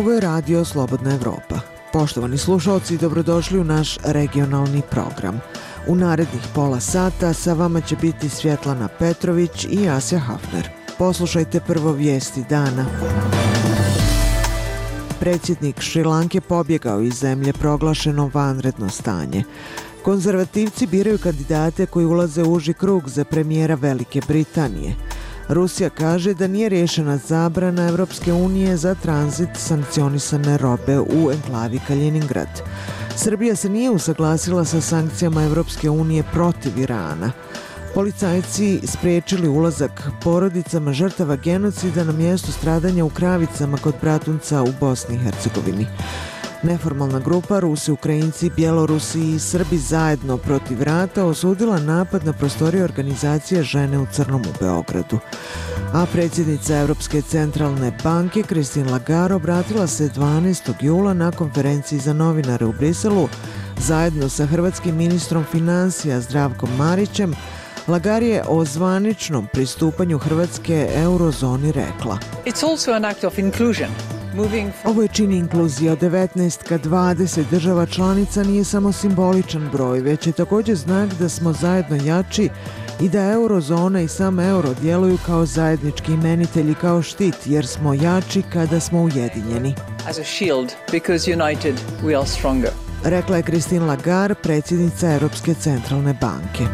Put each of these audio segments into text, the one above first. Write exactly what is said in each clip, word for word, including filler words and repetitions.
Ovo je radio Slobodna Evropa. Poštovani slušalci, dobrodošli u naš regionalni program. U narednih pola sata sa vama će biti Svjetlana Petrović i Asja Hafner. Poslušajte prvo vijesti dana. Predsjednik Šrilanke pobjegao iz zemlje, proglašeno vanredno stanje. Konzervativci biraju kandidate koji ulaze u uži krug za premijera Velike Britanije. Rusija kaže da nije rješena zabrana Evropske unije za tranzit sankcionisane robe u enklavi Kaliningrad. Srbija se nije usaglasila sa sankcijama Evropske unije protiv Irana. Policajci spriječili ulazak porodicama žrtava genocida na mjestu stradanja u Kravicama kod Bratunca u Bosni i Hercegovini. Neformalna grupa Rusi, Ukrajinci, Bjelorusi i Srbi zajedno protiv rata osudila napad na prostorije organizacije Žene u crnom u Beogradu. A predsjednica Europske centralne banke Christine Lagarde obratila se dvanaestog jula na konferenciji za novinare u Briselu zajedno sa hrvatskim ministrom financija Zdravkom Marićem. Lagarde je o zvaničnom pristupanju Hrvatske eurozoni rekla: It's also an act of inclusion. Ovo je čin inkluzije. Od devetnaest ka dvadeset država članica nije samo simboličan broj, već je također znak da smo zajedno jači i da eurozona i sam euro djeluju kao zajednički imenitelji, kao štit, jer smo jači kada smo ujedinjeni. As a shield, because united we are stronger. Rekla je Christine Lagarde, predsjednica Europske centralne banke.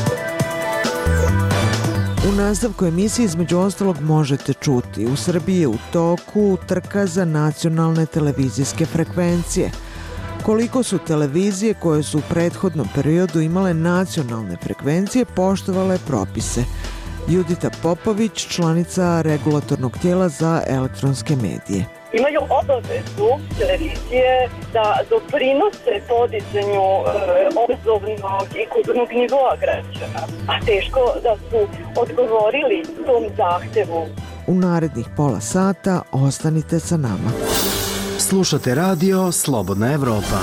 U nastavku emisije između ostalog možete čuti: u Srbiji je u toku trka za nacionalne televizijske frekvencije. Koliko su televizije koje su u prethodnom periodu imale nacionalne frekvencije poštovale propise? Judita Popović, članica regulatornog tijela za elektronske medije. Imaju obavezu televizije da doprinose podizanju e, obrazovnog i kulturnog nivoa građana, a teško da su odgovorili tom zahtevu. U narednih pola sata ostanite sa nama. Slušate radio Slobodna Evropa.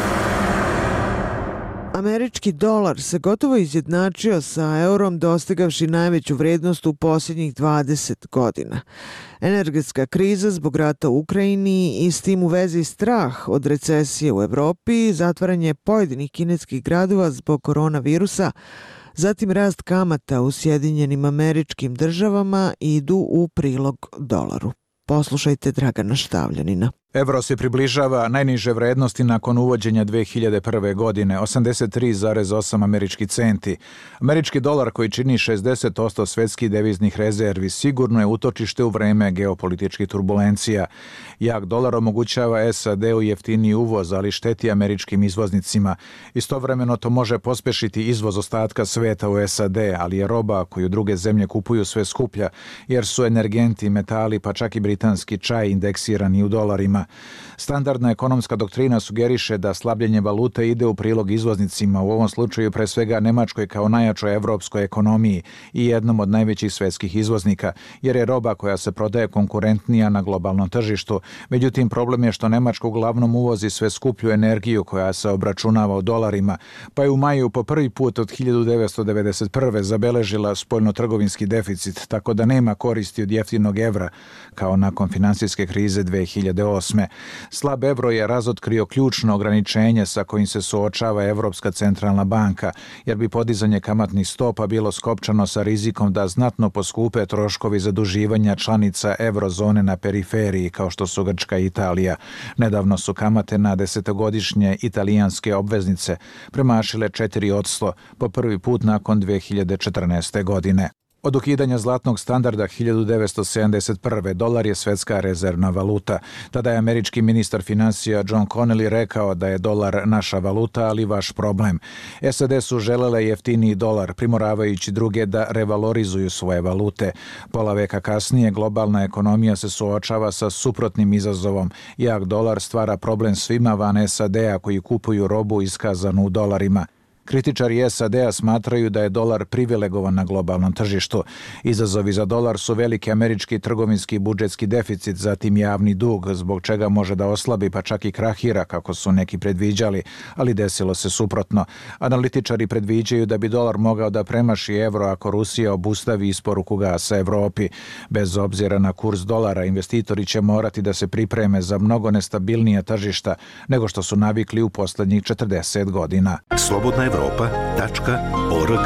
Američki dolar se gotovo izjednačio sa eurom, dostigavši najveću vrijednost u posljednjih dvadeset godina. Energetska kriza zbog rata u Ukrajini i s tim u vezi strah od recesije u Europi, zatvaranje pojedinih kineskih gradova zbog koronavirusa, zatim rast kamata u Sjedinjenim Američkim Državama idu u prilog dolaru. Poslušajte Dragana Štavljanina. Evro se približava najniže vrednosti nakon uvođenja dve hiljade prve. godine, osamdeset tri zarez osam američki centi. Američki dolar, koji čini šezdeset posto svetskih deviznih rezervi, sigurno je utočište u vreme geopolitičkih turbulencija. Jak dolar omogućava S A D-u jeftiniji uvoz, ali šteti američkim izvoznicima. Istovremeno to može pospešiti izvoz ostatka sveta u S A D, ali je roba koju druge zemlje kupuju sve skuplja, jer su energenti, metali, pa čak i britanski čaj indeksirani u dolarima. Standardna ekonomska doktrina sugeriše da slabljenje valute ide u prilog izvoznicima, u ovom slučaju pre svega Nemačkoj kao najjačoj evropskoj ekonomiji i jednom od najvećih svetskih izvoznika, jer je roba koja se prodaje konkurentnija na globalnom tržištu. Međutim, problem je što Nemačka uglavnom uvozi sve skuplju energiju koja se obračunava u dolarima, pa je u maju po prvi put od hiljadu devetsto devedeset prve. zabeležila spoljnotrgovinski deficit, tako da nema koristi od jeftinog evra, kao nakon finansijske krize dve hiljade osme. Slab evro je razotkrio ključno ograničenje sa kojim se suočava Evropska centralna banka, jer bi podizanje kamatnih stopa bilo skopčano sa rizikom da znatno poskupe troškovi zaduživanja članica eurozone na periferiji, kao što su Grčka i Italija. Nedavno su kamate na desetogodišnje italijanske obveznice premašile četiri posto po prvi put nakon dve hiljade četrnaeste. godine. Od ukidanja zlatnog standarda hiljadu devetsto sedamdeset prve. dolar je svetska rezervna valuta. Tada je američki ministar financija John Connally rekao da je dolar naša valuta, ali vaš problem. S A D su želele jeftiniji dolar, primoravajući druge da revalorizuju svoje valute. Pola veka kasnije globalna ekonomija se suočava sa suprotnim izazovom. Jak dolar stvara problem svima van S A D-a koji kupuju robu iskazanu u dolarima. Kritičari S A D-a smatraju da je dolar privilegovan na globalnom tržištu. Izazovi za dolar su veliki američki trgovinski i budžetski deficit, zatim javni dug, zbog čega može da oslabi pa čak i krahira, kako su neki predviđali, ali desilo se suprotno. Analitičari predviđaju da bi dolar mogao da premaši evro ako Rusija obustavi isporuku gasa Evropi. Bez obzira na kurs dolara, investitori će morati da se pripreme za mnogo nestabilnija tržišta nego što su navikli u poslednjih četrdeset godina. slobodna evropa tačka org.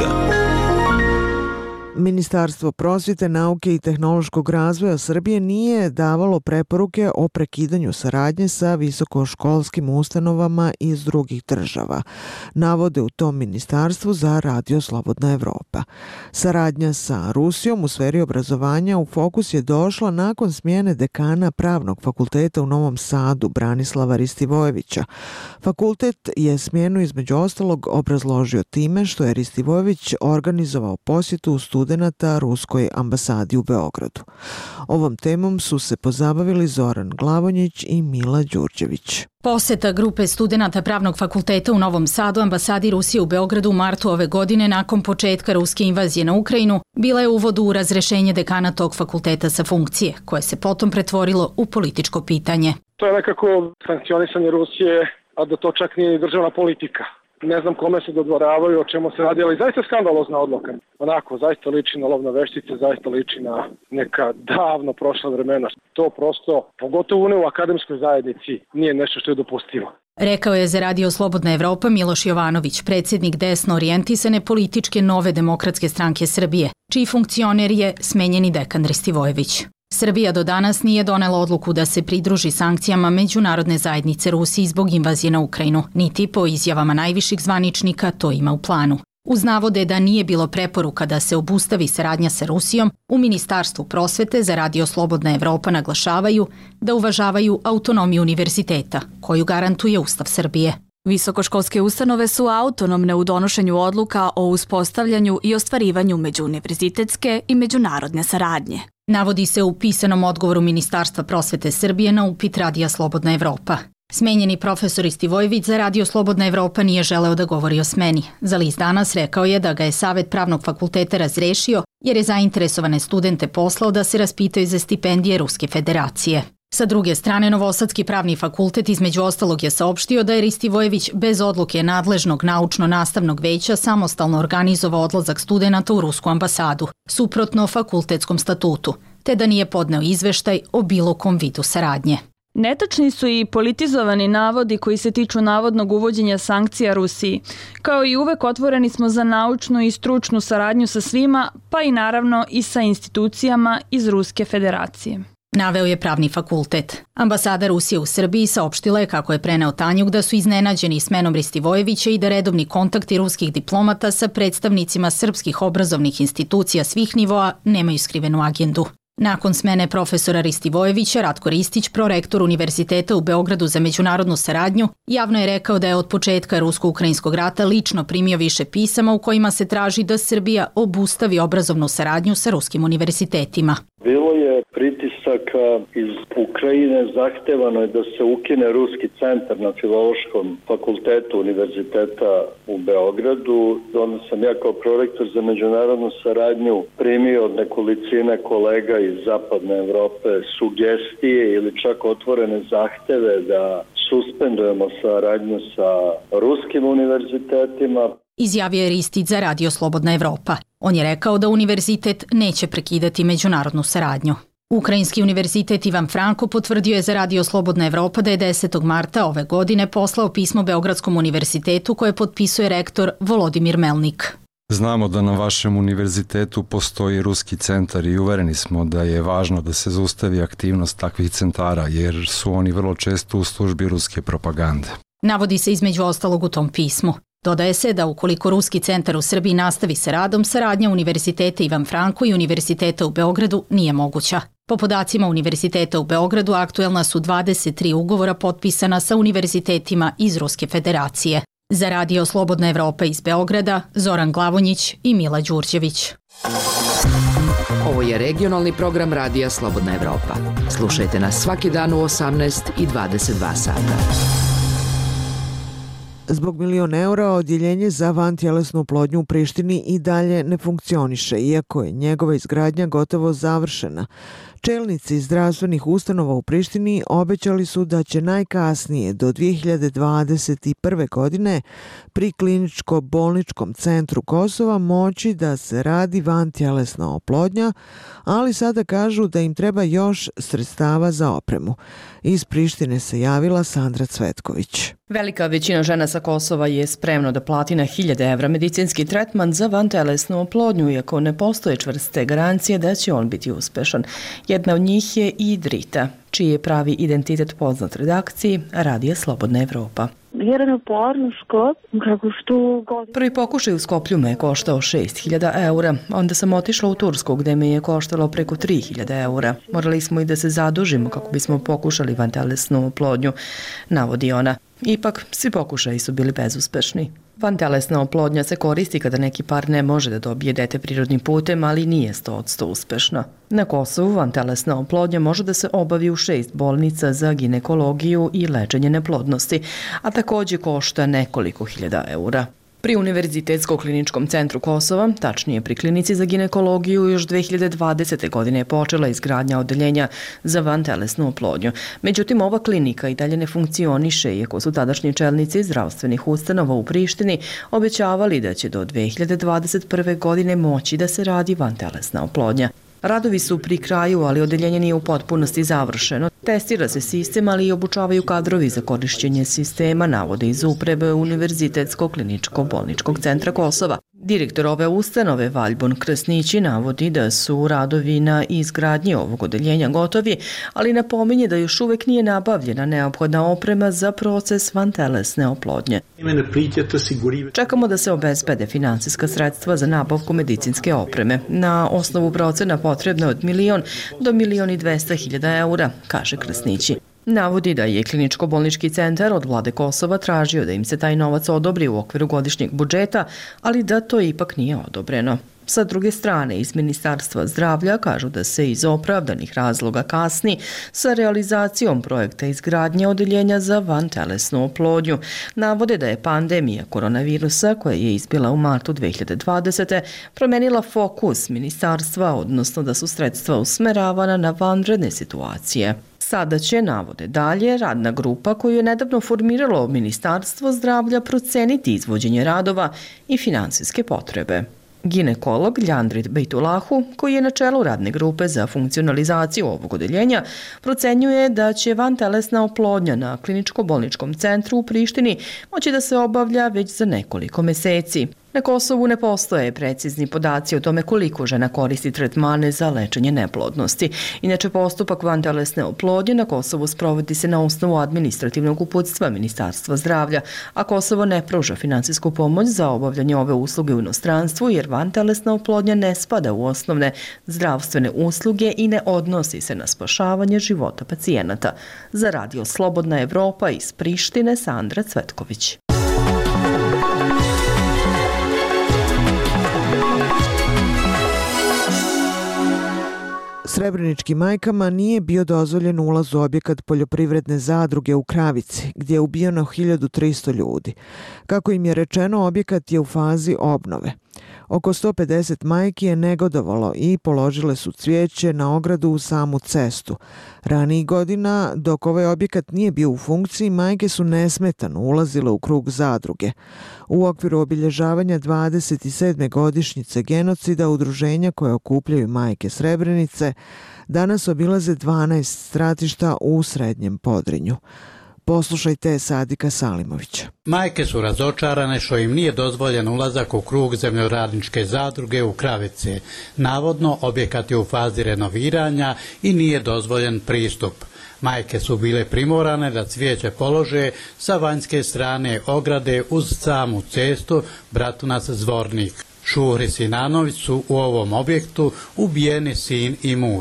Ministarstvo prosvjete, nauke i tehnološkog razvoja Srbije nije davalo preporuke o prekidanju saradnje sa visokoškolskim ustanovama iz drugih država. Navode u tom ministarstvu za Radio Slobodna Evropa. Saradnja sa Rusijom u sferi obrazovanja u fokus je došla nakon smjene dekana Pravnog fakulteta u Novom Sadu, Branislava Ristivojevića. Fakultet je smjenu između ostalog obrazložio time što je Ristivojević organizovao posjetu u studenata Ruskoj ambasadi u Beogradu. Ovom temom su se pozabavili Zoran Glavonjić i Mila Đurđević. Poseta grupe studenata Pravnog fakulteta u Novom Sadu ambasadi Rusije u Beogradu u martu ove godine nakon početka ruske invazije na Ukrajinu bila je uvod u razrešenje dekana tog fakulteta sa funkcije, koje se potom pretvorilo u političko pitanje. To je nekako sankcionisanje Rusije, a da to čak nije državna politika. Ne znam kome se dodvoravaju, o čemu se radi, ali zaista skandalozna odluka. Onako, zaista liči na lovne veštice, zaista liči na neka davno prošla vremena. To prosto, pogotovo ne u akademskoj zajednici, nije nešto što je dopustivo. Rekao je za Radio Slobodna Evropa Miloš Jovanović, predsjednik desno orijentisane političke Nove demokratske stranke Srbije, čiji funkcioner je smenjeni dekan Ristivojević. Srbija do danas nije donela odluku da se pridruži sankcijama međunarodne zajednice Rusiji zbog invazije na Ukrajinu, niti po izjavama najviših zvaničnika to ima u planu. Uz navode da nije bilo preporuka da se obustavi saradnja sa Rusijom, u Ministarstvu prosvete za Radio Slobodna Evropa naglašavaju da uvažavaju autonomiju univerziteta, koju garantuje Ustav Srbije. Visokoškolske ustanove su autonomne u donošenju odluka o uspostavljanju i ostvarivanju međuuniverzitetske i međunarodne saradnje. Navodi se u pisanom odgovoru Ministarstva prosvete Srbije na upit Radija Slobodna Evropa. Smenjeni profesor Ristivojević za Radio Slobodna Evropa nije želeo da govori o smeni. Za list Danas rekao je da ga je Savet Pravnog fakulteta razrešio jer je zainteresovane studente poslao da se raspitaju za stipendije Ruske federacije. Sa druge strane, Novosadski pravni fakultet između ostalog je saopštio da je Ristivojević bez odluke nadležnog naučno-nastavnog veća samostalno organizovao odlazak studenata u Rusku ambasadu, suprotno fakultetskom statutu, te da nije podneo izveštaj o bilo kom vidu saradnje. Netačni su i politizovani navodi koji se tiču navodnog uvođenja sankcija Rusiji. Kao i uvek otvoreni smo za naučnu i stručnu saradnju sa svima, pa i naravno i sa institucijama iz Ruske federacije. Naveo je Pravni fakultet. Ambasada Rusije u Srbiji saopštila je kako je preneo Tanjuk da su iznenađeni smenom Ristivojevića i da redovni kontakti ruskih diplomata sa predstavnicima srpskih obrazovnih institucija svih nivoa nemaju skrivenu agendu. Nakon smene profesora Ristivojevića, Ratko Ristić, prorektor Univerziteta u Beogradu za međunarodnu saradnju, javno je rekao da je od početka rusko-ukrajinskog rata lično primio više pisama u kojima se traži da Srbija obustavi obrazovnu saradnju sa ruskim univerzitetima. Bilo je pritisaka iz Ukrajine, zahtevano je da se ukine Ruski centar na Filološkom fakultetu Univerziteta u Beogradu. Onda sam ja kao prorektor za međunarodnu saradnju primio od nekolicine kolega iz Zapadne Evrope sugestije ili čak otvorene zahteve da suspendujemo saradnju sa ruskim univerzitetima. Izjavio je Ristić za Radio Slobodna Evropa. On je rekao da univerzitet neće prekidati međunarodnu saradnju. Ukrajinski univerzitet Ivan Franko potvrdio je za Radio Slobodna Evropa da je desetog marta ove godine poslao pismo Beogradskom univerzitetu koje potpisuje rektor Volodimir Melnik. Znamo da na vašem univerzitetu postoji ruski centar i uvereni smo da je važno da se zaustavi aktivnost takvih centara jer su oni vrlo često u službi ruske propagande. Navodi se između ostalog u tom pismu. Dodaje se da ukoliko Ruski centar u Srbiji nastavi sa radom, saradnja Univerziteta Ivan Franko i Univerziteta u Beogradu nije moguća. Po podacima Univerziteta u Beogradu aktuelna su dvadeset tri ugovora potpisana sa univerzitetima iz Ruske federacije. Za Radio Slobodna Evropa iz Beograda, Zoran Glavonjić i Mila Đurđević. Ovo je regionalni program Radija Slobodna Evropa. Slušajte nas svaki dan u osamnaest i dvadeset dva sata. Zbog milion eura odjeljenje za vantjelesnu oplodnju u Prištini i dalje ne funkcioniše, iako je njegova izgradnja gotovo završena. Čelnici zdravstvenih ustanova u Prištini obećali su da će najkasnije do dvije hiljade dvadeset prve. godine pri kliničko-bolničkom centru Kosova moći da se radi vantjelesna oplodnja, ali sada kažu da im treba još sredstava za opremu. Iz Prištine se javila Sandra Cvetković. Velika većina žena sa Kosova je spremno da plati na hiljade evra medicinski tretman za vantelesnu oplodnju, iako ne postoje čvrste garancije da će on biti uspešan. Jedna od njih je i Drita, čiji je pravi identitet poznat redakciji Radija Slobodna Evropa. Prvi pokušaj u Skoplju me je koštao šest hiljada eura, onda sam otišla u Tursku gde me je koštalo preko tri hiljade eura. Morali smo i da se zadužimo kako bismo pokušali vantelesnu oplodnju, navodi ona. Ipak, svi pokušaji su bili bezuspešni. Vantelesna oplodnja se koristi kada neki par ne može da dobije dete prirodnim putem, ali nije sto posto uspešna. Na Kosovu vantelesna oplodnja može da se obavi u šest bolnica za ginekologiju i lečenje neplodnosti, a takođe košta nekoliko hiljada eura. Pri Univerzitetskom kliničkom centru Kosova, tačnije pri klinici za ginekologiju, još dve hiljade dvadesete. godine je počela izgradnja odeljenja za vantelesnu oplodnju. Međutim, ova klinika i dalje ne funkcioniše, iako su tadašnji čelnici zdravstvenih ustanova u Prištini obećavali da će do dve hiljade dvadeset prve. godine moći da se radi vantelesna oplodnja. Radovi su pri kraju, ali odeljenje nije u potpunosti završeno. Testira se sistem, ali i obučavaju kadrovi za korišćenje sistema, navode iz uprave Univerzitetskog kliničko-bolničkog centra Kosova. Direktor ove ustanove, Valjbun Krasnići, navodi da su radovi na izgradnji ovog odeljenja gotovi, ali napominje da još uvek nije nabavljena neophodna oprema za proces vantelesne oplodnje. Čekamo da se obezbede finansijska sredstva za nabavku medicinske opreme. Na osnovu procena potrebno od milion do milion i dvesta hiljada eura, kaže Krasnići. Navodi da je kliničko-bolnički centar od vlade Kosova tražio da im se taj novac odobri u okviru godišnjeg budžeta, ali da to ipak nije odobreno. Sa druge strane, iz Ministarstva zdravlja kažu da se iz opravdanih razloga kasni sa realizacijom projekta izgradnje odeljenja za vantelesnu oplodnju. Navode da je pandemija koronavirusa, koja je izbila u martu dve hiljade dvadesete. promenila fokus ministarstva, odnosno da su sredstva usmeravana na vanredne situacije. Sada će, navode dalje, radna grupa koju je nedavno formiralo Ministarstvo zdravlja proceniti izvođenje radova i finansijske potrebe. Ginekolog Ljandrit Bejtulahu, koji je na čelu radne grupe za funkcionalizaciju ovog odeljenja, procenjuje da će vantelesna oplodnja na kliničko-bolničkom centru u Prištini moći da se obavlja već za nekoliko meseci. Na Kosovu ne postoje precizni podaci o tome koliko žena koristi tretmane za lečenje neplodnosti. Inače, postupak vantelesne oplodnje na Kosovu sprovodi se na osnovu administrativnog uputstva Ministarstva zdravlja, a Kosovo ne pruža finansijsku pomoć za obavljanje ove usluge u inostranstvu, jer vantelesna oplodnja ne spada u osnovne zdravstvene usluge i ne odnosi se na spašavanje života pacijenata. Za Radio Slobodna Evropa iz Prištine, Sandra Cvetković. Srebreničkim majkama nije bio dozvoljen ulaz u objekat poljoprivredne zadruge u Kravici, gdje je ubijeno hiljadu trista ljudi. Kako im je rečeno, objekat je u fazi obnove. Oko sto pedeset majki je negodovalo i položile su cvijeće na ogradu u samu cestu. Ranijih godina, dok ovaj objekat nije bio u funkciji, majke su nesmetano ulazile u krug zadruge. U okviru obilježavanja dvadeset sedme godišnjice genocida udruženja koje okupljaju majke Srebrenice danas obilaze dvanaest stratišta u Srednjem Podrinju. Poslušajte Sadika Salimovića. Majke su razočarane što im nije dozvoljen ulazak u krug zemljoradničke zadruge u Kravice. Navodno, objekat je u fazi renoviranja i nije dozvoljen pristup. Majke su bile primorane da cvijeće polože sa vanjske strane ograde uz samu cestu Bratunac Zvornik. Šuhri Sinanović su u ovom objektu ubijeni sin i muž.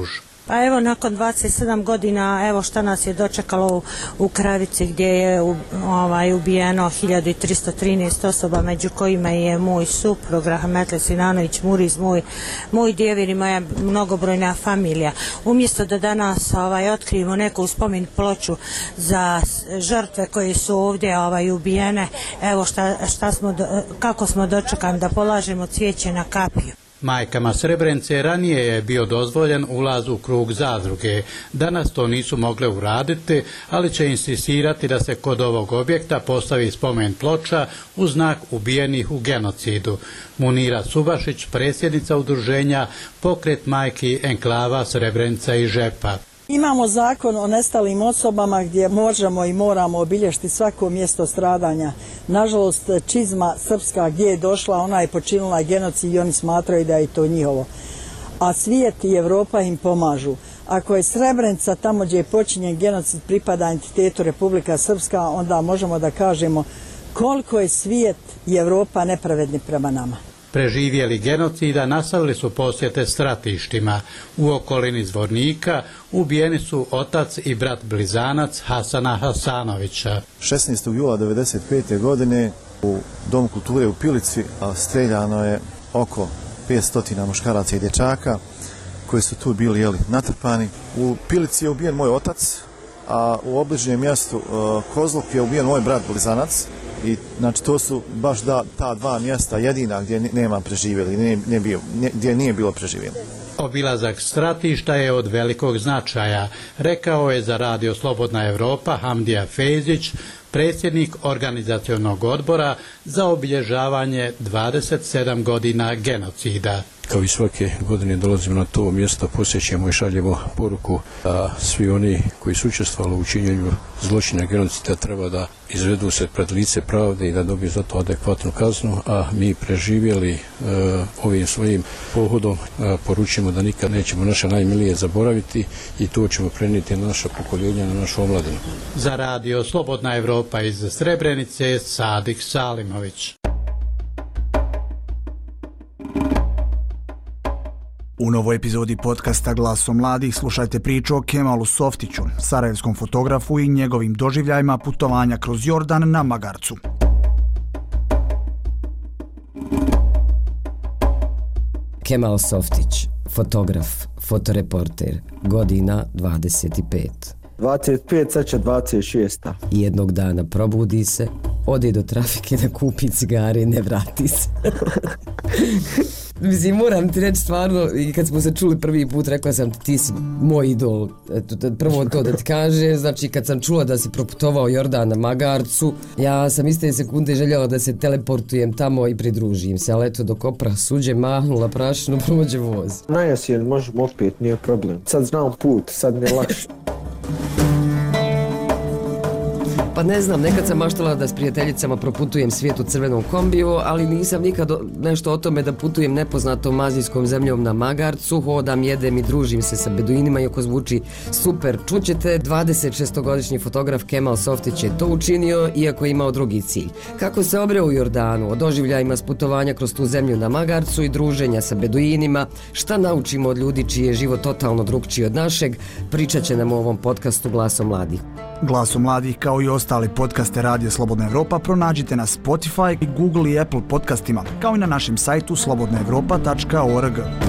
Pa evo nakon dvadeset sedam godina evo šta nas je dočekalo u, u Kravici gdje je u, ovaj, ubijeno hiljadu tristo trinaest osoba, među kojima je moj suprug Rahmetli Sinanović Muriz, moj, moj djevin i moja mnogobrojna familija. Umjesto da danas ovaj, otkrijemo neku spomen ploču za žrtve koje su ovdje ovaj, ubijene, evo šta, šta smo do, kako smo dočekani da polažemo cvijeće na kapiju. Majkama Srebrenice ranije je bio dozvoljen ulaz u krug zadruge. Danas to nisu mogle uraditi, ali će insistirati da se kod ovog objekta postavi spomen ploča u znak ubijenih u genocidu. Munira Subašić, predsjednica udruženja Pokret majki enklava Srebrenica i Žepa. Imamo zakon o nestalim osobama gdje možemo i moramo obilježiti svako mjesto stradanja. Nažalost, čizma srpska gdje je došla, ona je počinila genocid i oni smatraju da je to njihovo. A svijet i Evropa im pomažu. Ako je Srebrenica tamo gdje je počinjen genocid pripada entitetu Republika Srpska, onda možemo da kažemo koliko je svijet i Evropa nepravedni prema nama. Preživjeli genocida nastavili su posjete stratištima. U okolini Zvornika ubijeni su otac i brat blizanac Hasana Hasanovića. šesnaestog jula devedeset pete. godine u Domu kulture u Pilici streljano je oko petsto muškaraca i dječaka koji su tu bili jeli, natrpani. U Pilici je ubijen moj otac, a u obližnjem mjestu uh, Kozluk je ubijen moj brat blizanac. I znači to su baš da, ta dva mjesta jedina gdje nema preživjeli, nije, nije bio, gdje nije bilo preživjeli. Obilazak stratišta je od velikog značaja, rekao je za Radio Slobodna Evropa Hamdija Fejzić, predsjednik organizacionog odbora za obilježavanje dvadeset sedam godina genocida. Kao i svake godine dolazimo na to mjesto, posjećamo i šaljemo poruku da svi oni koji su učestvovali u činjenju zločina genocida treba da izvedu se pred lice pravde i da dobiju za to adekvatnu kaznu, a mi preživjeli e, ovim svojim pohodom e, poručimo da nikad nećemo naše najmilije zaboraviti i to ćemo prenijeti na naša pokoljenja, na našu omladinu. Za Radio Slobodna Evropa iz Srebrenice, Sadik Salimović. U novoj epizodi podcasta Glaso mladih slušajte priču o Kemalu Softiću, sarajevskom fotografu i njegovim doživljajima putovanja kroz Jordan na magarcu. Kemal Softić, fotograf, fotoreporter, godina dvadeset pet. dvadeset pet, sad će dvadeset šest. Jednog dana probudi se, ode do trafike da kupi cigare i ne vrati se. Mislim, moram ti reći stvarno, i kad smo se čuli prvi put, rekla sam ti, ti si moj idol. Eto, prvo to da ti kažem, znači kad sam čula da si proputovao Jordan na magarcu, ja sam iste sekunde željela da se teleportujem tamo i pridružim se, ali eto dok opra suđe mahnula prašinu, prođe voz. Na jesen možemo opet, nije problem. Sad znam put, sad mi je lakše. Pa ne znam, nekad sam maštala da s prijateljicama proputujem svijet u crvenom kombiju, ali nisam nikad nešto o tome da putujem nepoznatom azijskom zemljom na magarcu, hodam, jedem i družim se sa beduinima, iako zvuči super. Čućete, dvadeset šestogodišnji fotograf Kemal Softić je to učinio, iako je imao drugi cilj. Kako se obreo u Jordanu, o doživljajima s putovanja kroz tu zemlju na magarcu i druženja sa beduinima, šta naučimo od ljudi čiji je život totalno drugčiji od našeg, pričat će nam u ovom podcastu Glaso mladih. Glaso mladih kao i ostali podcaste Radija Slobodna Evropa pronađite na Spotify, Google i Apple podcastima, kao i na našem sajtu slobodna evropa tačka org.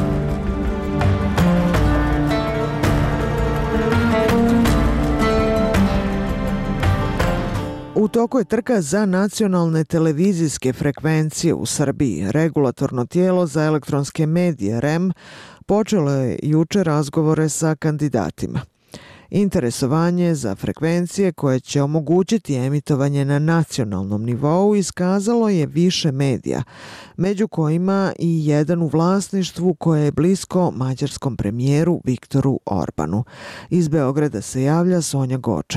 U toku je trka za nacionalne televizijske frekvencije u Srbiji. Regulatorno tijelo za elektronske medije R E M počelo je juče razgovore sa kandidatima. Interesovanje za frekvencije koje će omogućiti emitovanje na nacionalnom nivou iskazalo je više medija, među kojima i jedan u vlasništvu koje je blisko mađarskom premijeru Viktoru Orbanu. Iz Beograda se javlja Sonja Gočanin.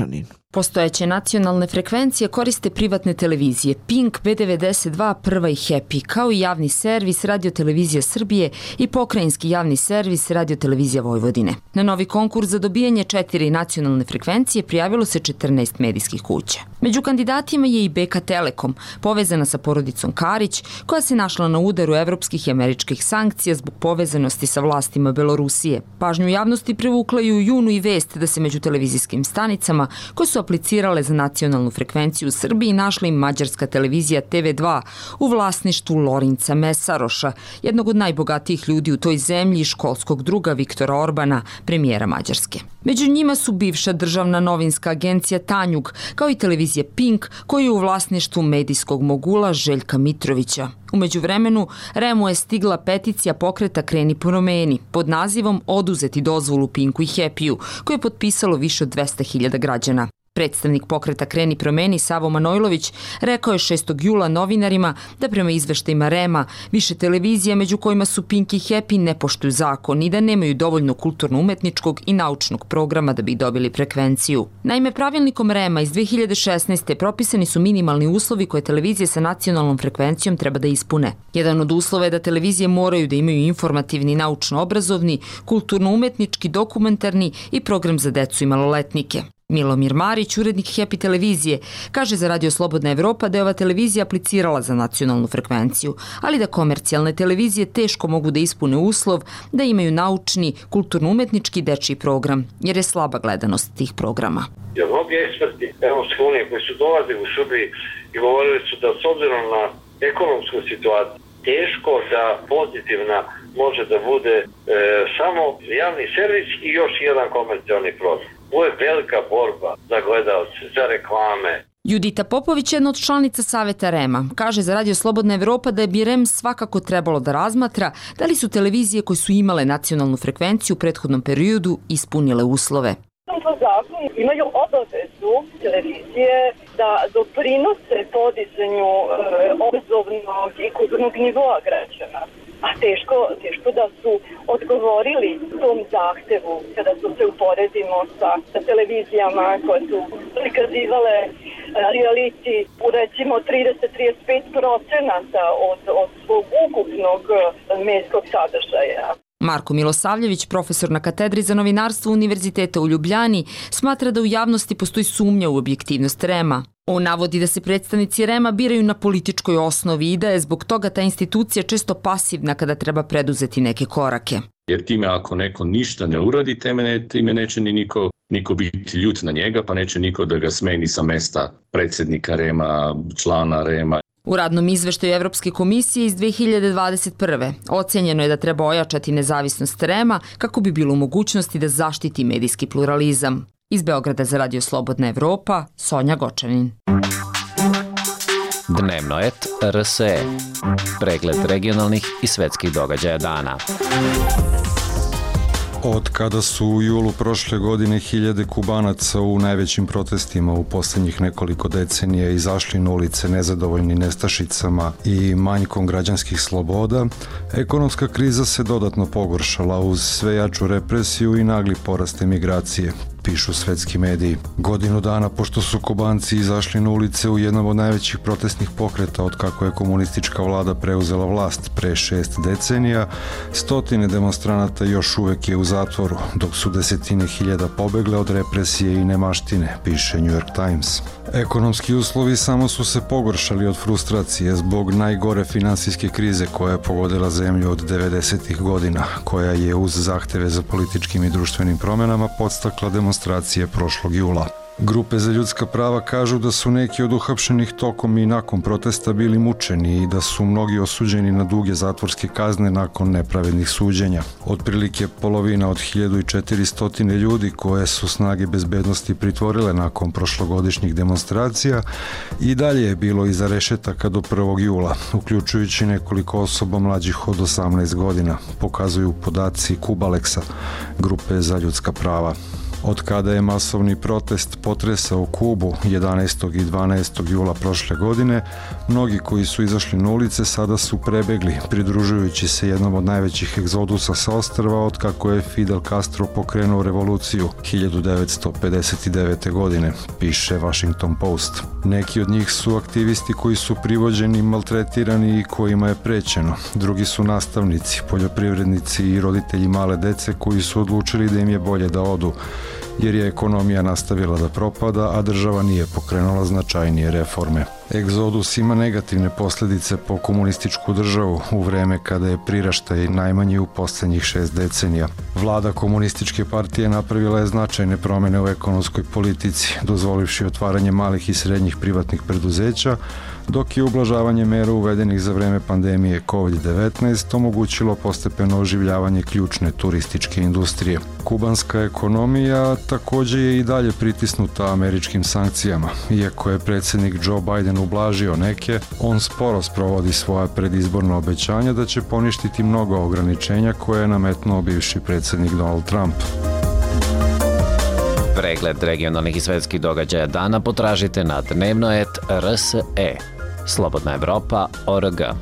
Postojeće nacionalne frekvencije koriste privatne televizije Pink, B devedeset dva, Prva i Happy, kao i javni servis Radio-televizija Srbije i pokrajinski javni servis Radio-televizija Vojvodine. Na novi konkurs za dobijanje četiri nacionalne frekvencije prijavilo se četrnaest medijskih kuća. Među kandidatima je i B K Telekom, povezana sa porodicom Karić, koja se našla na udaru evropskih i američkih sankcija zbog povezanosti sa vlastima Belorusije. Pažnju javnosti privukla je u junu i vest da se među televizijskim stanicama, koje su aplicirale za nacionalnu frekvenciju u Srbiji, našla i mađarska televizija T V dva u vlasništvu Lorinca Mesaroša, jednog od najbogatijih ljudi u toj zemlji i školskog druga Viktora Orbana, premijera Mađarske. Među njima su bivša državna novinska agencija Tanjug, kao i televizija Pink, koja je u vlasništvu medijskog mogula Željka Mitrovića. U međuvremenu, REM-u je stigla peticija pokreta Kreni promeni pod nazivom Oduzeti dozvolu Pinku i Happy-u, koje je potpisalo više od dvesta hiljada građana. Predstavnik pokreta Kreni promeni Savo Manojlović rekao je šestog jula novinarima da prema izveštajima REM-a više televizija, među kojima su Pink i Happy, ne poštuju zakon i da nemaju dovoljno kulturno-umetničkog i naučnog programa da bi dobili frekvenciju. Naime, pravilnikom REM-a iz dve hiljade šesnaeste. propisani su minimalni uslovi koje televizije sa nacionalnom frekvencijom treba da ispune. Jedan od uslova je da televizije moraju da imaju informativni, naučno-obrazovni, kulturno-umetnički, dokumentarni i program za decu i maloletnike. Milomir Marić, urednik Happy televizije, kaže za Radio Slobodna Evropa da je ova televizija aplicirala za nacionalnu frekvenciju, ali da komercijalne televizije teško mogu da ispune uslov da imaju naučni, kulturno-umetnički dečiji program, jer je slaba gledanost tih programa. Jer mnogi eksperti Evropske unije koji su dolazili u Srbiji i govorili su da s obzirom na ekonomsku situaciju teško da pozitivna može da bude e, samo javni servis i još jedan komercijalni program. Ovo je velika borba za gledalce, za reklame. Judita Popović, jedna od članica Saveta REM-a, kaže za Radio Slobodna Evropa da bi REM svakako trebalo da razmatra da li su televizije koje su imale nacionalnu frekvenciju u prethodnom periodu ispunile uslove. Po zakonu imaju obavezu televizije da doprinose podizanju e, obrazovnog i kulturnog nivoa građana. A teško, teško da su odgovorili tom zahtevu kada su se uporedimo sa, sa televizijama koje su prikazivale reality u recimo trideset do trideset pet procenata od, od svog ukupnog medijskog sadržaja. Marko Milosavljević, profesor na katedri za novinarstvo Univerziteta u Ljubljani, smatra da u javnosti postoji sumnja u objektivnost REM-a. On navodi da se predstavnici REM-a biraju na političkoj osnovi i da je zbog toga ta institucija često pasivna kada treba preduzeti neke korake. Jer time ako neko ništa ne uradi, time, time neće ni niko, niko biti ljut na njega, pa neće niko da ga smeni sa mesta predsjednika REM-a, člana REM-a. U radnom izveštaju Evropske komisije iz dve hiljade dvadeset prve. ocenjeno je da treba ojačati nezavisnost REM-a kako bi bilo u mogućnosti da zaštiti medijski pluralizam. Iz Beograda za Radio Slobodna Evropa, Sonja Gočanin. Dnevnoet R S E. Pregled regionalnih i svetskih događaja dana. Od kada su u julu prošle godine hiljade Kubanaca u najvećim protestima u posljednjih nekoliko decenija izašli na ulice nezadovoljni nestašicama i manjkom građanskih sloboda, ekonomska kriza se dodatno pogoršala uz sve jaču represiju i nagli porast emigracije, pišu svetski mediji. Godinu dana pošto su Kubanci izašli na ulice u jednom od najvećih protestnih pokreta od kako je komunistička vlada preuzela vlast pre šest decenija, stotine demonstranata još uvek je u zatvoru, dok su desetine hiljada pobegle od represije i nemaštine, piše New York Times. Ekonomski uslovi samo su se pogoršali od frustracije zbog najgore finansijske krize koja je pogodila zemlju od devedesetih godina, koja je uz zahteve za političkim i društvenim promenama podstakla demonstracije prošlog jula. Grupe za ljudska prava kažu da su neki od uhapšenih tokom i nakon protesta bili mučeni i da su mnogi osuđeni na duge zatvorske kazne nakon nepravednih suđenja. Otprilike polovina od hiljadu četiristo ljudi koje su snage bezbednosti pritvorile nakon prošlogodišnjih demonstracija i dalje je bilo iza rešetaka do prvog jula, uključujući nekoliko osoba mlađih od osamnaest godina, pokazuju podaci Kubaleksa, grupe za ljudska prava. Od kada je masovni protest potresao Kubu jedanaestog i dvanaestog jula prošle godine, mnogi koji su izašli na ulice sada su prebegli, pridružujući se jednom od najvećih egzodusa sa ostrva od kako je Fidel Castro pokrenuo revoluciju hiljadu devetsto pedeset devete. godine, piše Washington Post. Neki od njih su aktivisti koji su privođeni, maltretirani i kojima je prećeno. Drugi su nastavnici, poljoprivrednici i roditelji male dece koji su odlučili da im je bolje da odu, jer je ekonomija nastavila da propada, a država nije pokrenula značajnije reforme. Egzodus ima negativne posljedice po komunističku državu u vreme kada je priraštaj najmanji u poslednjih šest decenija. Vlada komunističke partije napravila je značajne promene u ekonomskoj politici, dozvolivši otvaranje malih i srednjih privatnih preduzeća, dok je ublažavanje mera uvedenih za vreme pandemije kovid devetnaest omogućilo postepeno oživljavanje ključne turističke industrije. Kubanska ekonomija također je i dalje pritisnuta američkim sankcijama. Iako je predsjednik Joe Biden ublažio neke, on sporo sprovodi svoja predizborna obećanja da će poništiti mnogo ograničenja koje je nametnuo bivši predsjednik Donald Trump. Pregled regionalnih i svetskih događaja dana potražite na dnevnoet R S E. Slobodna Evropa O R G.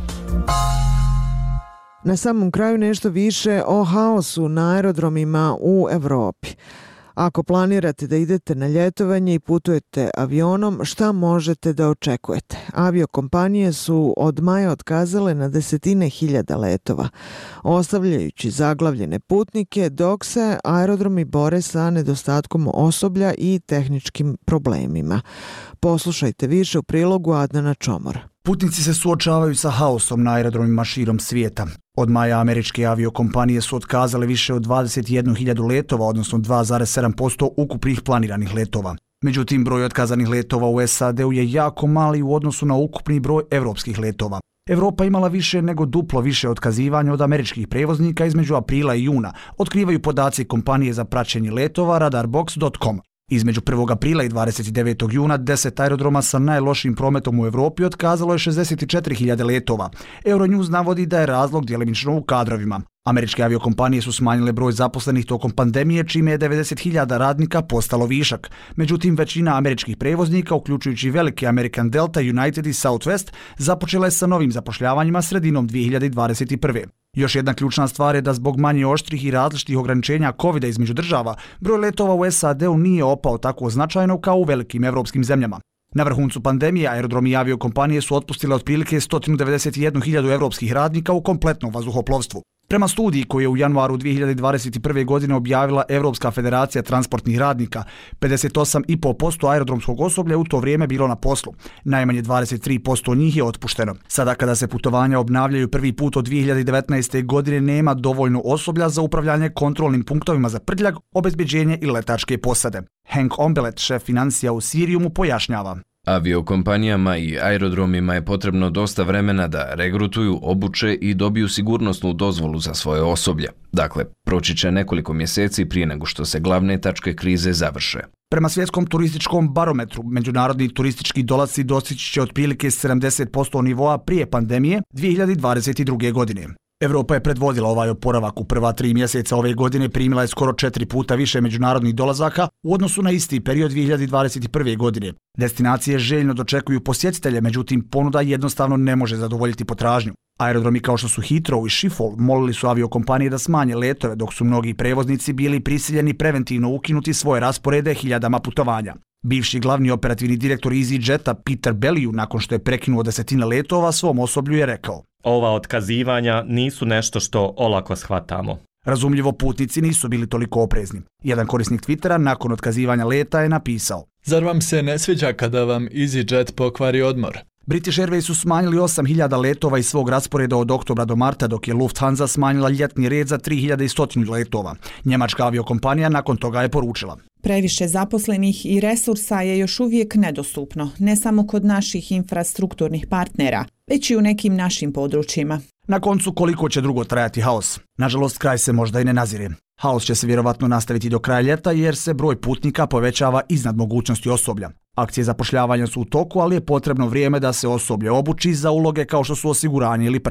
Na samom kraju nešto više o haosu na aerodromima u Evropi. Ako planirate da idete na ljetovanje i putujete avionom, šta možete da očekujete? Aviokompanije su od maja otkazale na desetine hiljada letova, ostavljajući zaglavljene putnike, dok se aerodromi bore sa nedostatkom osoblja i tehničkim problemima. Poslušajte više u prilogu Adnana Čomora. Putnici se suočavaju sa haosom na aerodromima širom svijeta. Od maja američke aviokompanije su otkazale više od dvadeset jednu hiljadu letova, odnosno dva zarez sedam posto ukupnih planiranih letova. Međutim, broj otkazanih letova u S A D-u je jako mali u odnosu na ukupni broj evropskih letova. Evropa imala više nego duplo više otkazivanja od američkih prevoznika između aprila i juna, otkrivaju podaci kompanije za praćenje letova radarbox dot com. Između prvog aprila i dvadeset devetog juna deset aerodroma sa najlošijim prometom u Evropi otkazalo je šezdeset četiri hiljade letova. Euronews navodi da je razlog djelimično u kadrovima. Američke aviokompanije su smanjile broj zaposlenih tokom pandemije, čime je devedeset hiljada radnika postalo višak. Međutim, većina američkih prevoznika, uključujući velike American Delta, United i Southwest, započela je sa novim zapošljavanjima sredinom dvije hiljade dvadeset prve. Još jedna ključna stvar je da zbog manje oštrih i različitih ograničenja kovida između država, broj letova u S A D-u nije opao tako značajno kao u velikim evropskim zemljama. Na vrhuncu pandemije aerodromi i aviokompanije su otpustile otprilike sto devedeset jednu hiljadu evropskih radnika u kompletnom vazduhoplovstvu. Prema studiji koju je u januaru dvije hiljade dvadeset prve. godine objavila Evropska federacija transportnih radnika, pedeset osam zarez pet posto aerodromskog osoblja u to vrijeme bilo na poslu. Najmanje dvadeset tri posto njih je otpušteno. Sada kada se putovanja obnavljaju prvi put od dvije hiljade devetnaeste. godine nema dovoljno osoblja za upravljanje kontrolnim punktovima za prtljag, obezbeđenje i letačke posade. Hank Ombelet, šef financija u Sirijumu, pojašnjava. Aviokompanijama i aerodromima je potrebno dosta vremena da regrutuju, obuče i dobiju sigurnosnu dozvolu za svoje osoblje. Dakle, proći će nekoliko mjeseci prije nego što se glavne tačke krize završe. Prema svjetskom turističkom barometru, međunarodni turistički dolasci dostići će otprilike sedamdeset posto nivoa prije pandemije dvije hiljade dvadeset druge. godine. Evropa je predvodila ovaj oporavak. U prva tri mjeseca ove godine primila je skoro četiri puta više međunarodnih dolazaka u odnosu na isti period dvije hiljade dvadeset prve. godine. Destinacije željno dočekuju posjetitelje, međutim ponuda jednostavno ne može zadovoljiti potražnju. Aerodromi kao što su Heathrow i Schiphol molili su aviokompanije da smanje letove, dok su mnogi prevoznici bili prisiljeni preventivno ukinuti svoje rasporede hiljadama putovanja. Bivši glavni operativni direktor EasyJeta Peter Bellew, nakon što je prekinuo desetine letova, svom osoblju je rekao: Ova otkazivanja nisu nešto što olako shvatamo. Razumljivo, putnici nisu bili toliko oprezni. Jedan korisnik Twittera nakon otkazivanja leta je napisao: Zar vam se ne sviđa kada vam EasyJet pokvari odmor? British Airways su smanjili osam hiljada letova iz svog rasporeda od oktobra do marta, dok je Lufthansa smanjila ljetni red za tri hiljade sto letova. Njemačka aviokompanija nakon toga je poručila: Previše zaposlenih i resursa je još uvijek nedostupno, ne samo kod naših infrastrukturnih partnera, već i u nekim našim područjima. Na koncu, koliko će dugo trajati haos? Nažalost, kraj se možda i ne nazire. Haos će se vjerovatno nastaviti do kraja ljeta jer se broj putnika povećava iznad mogućnosti osoblja. Akcije zapošljavanja su u toku, ali je potrebno vrijeme da se osoblje obuči za uloge kao što su osiguranje ili prtljag.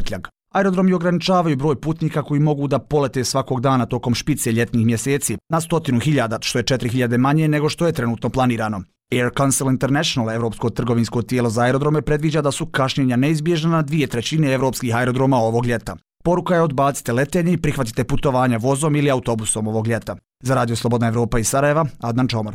Aerodromi ograničavaju broj putnika koji mogu da polete svakog dana tokom špice ljetnih mjeseci na stotinu hiljada, što je četiri hiljade manje nego što je trenutno planirano. Air Council International, evropsko trgovinsko tijelo za aerodrome, predviđa da su kašnjenja neizbježna na dvije trećine evropskih aerodroma ovog ljeta. Poruka je odbacite letenje i prihvatite putovanja vozom ili autobusom ovog ljeta. Za Radio Slobodna Evropa iz Sarajeva, Adnan Čomar.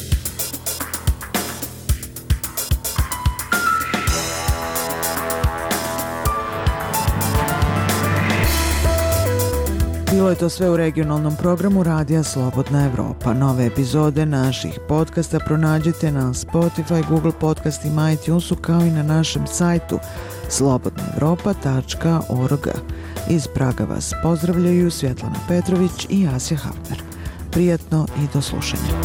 Bilo je to sve u regionalnom programu Radija Slobodna Evropa. Nove epizode naših podcasta pronađite na Spotify, Google podcastima, iTunesu kao i na našem sajtu slobodna evropa tačka org. Iz Praga vas pozdravljaju Svjetlana Petrović i Asja Hafner. Prijatno i do slušanja.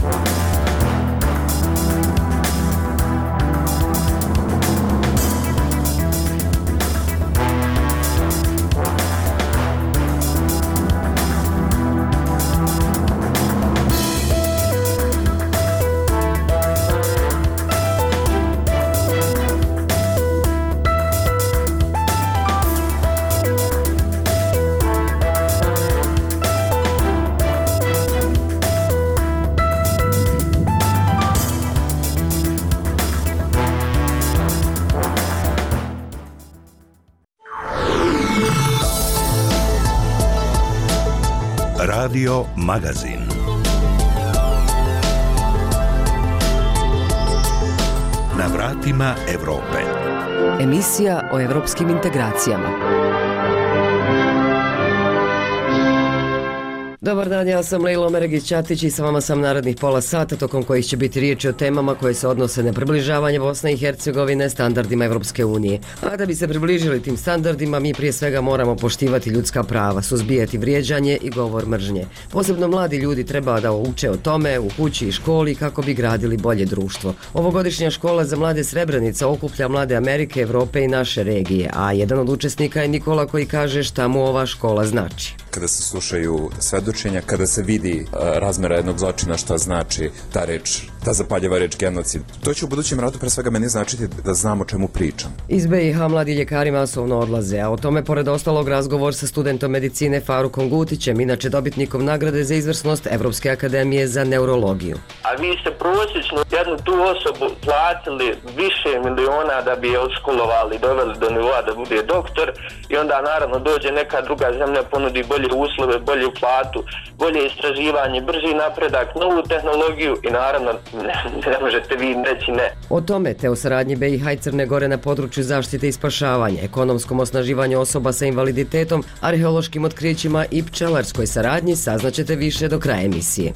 Radio Magazin. Na vratima Evrope. Emisija o evropskim integracijama. Dobar dan, ja sam Lejla Omeregić-Ćatić i sa vama sam narednih pola sata, tokom kojih će biti riječi o temama koje se odnose na približavanje Bosne i Hercegovine standardima Evropske unije. A da bi se približili tim standardima, mi prije svega moramo poštivati ljudska prava, suzbijati vrijeđanje i govor mržnje. Posebno mladi ljudi treba da uče o tome u kući i školi kako bi gradili bolje društvo. Ovogodišnja škola za mlade Srebrenica okuplja mlade Amerike, Evrope i naše regije, a jedan od učesnika je Nikola koji kaže šta mu ova škola znači. Kada se slušaju svedočenja, kada se vidi uh, razmjera jednog zločina, šta znači ta reč, ta zapaljava reč genocid. To će u budućem radu pre svega meni značiti da znam o čemu pričam. Iz B i H mladi ljekari masovno odlaze, a o tome pored ostalog razgovor sa studentom medicine Farukom Gutićem, inače dobitnikom nagrade za izvrsnost Evropske akademije za neurologiju. A vi ste prosječno jednu tu osobu platili više miliona da bi je odškolovali, doveli do nivoa da bude doktor i onda naravno dođe neka druga zemlja, ponudi bolje uslove, bolju platu, bolje istraživanje, brži napredak, novu tehnologiju i naravno ne, ne možete vi reći ne. O tome te o saradnji B i H i Crne Gore na području zaštite i spašavanja, ekonomskom osnaživanju osoba sa invaliditetom, arheološkim otkrićima i pčelarskoj saradnji saznaćete više do kraja emisije.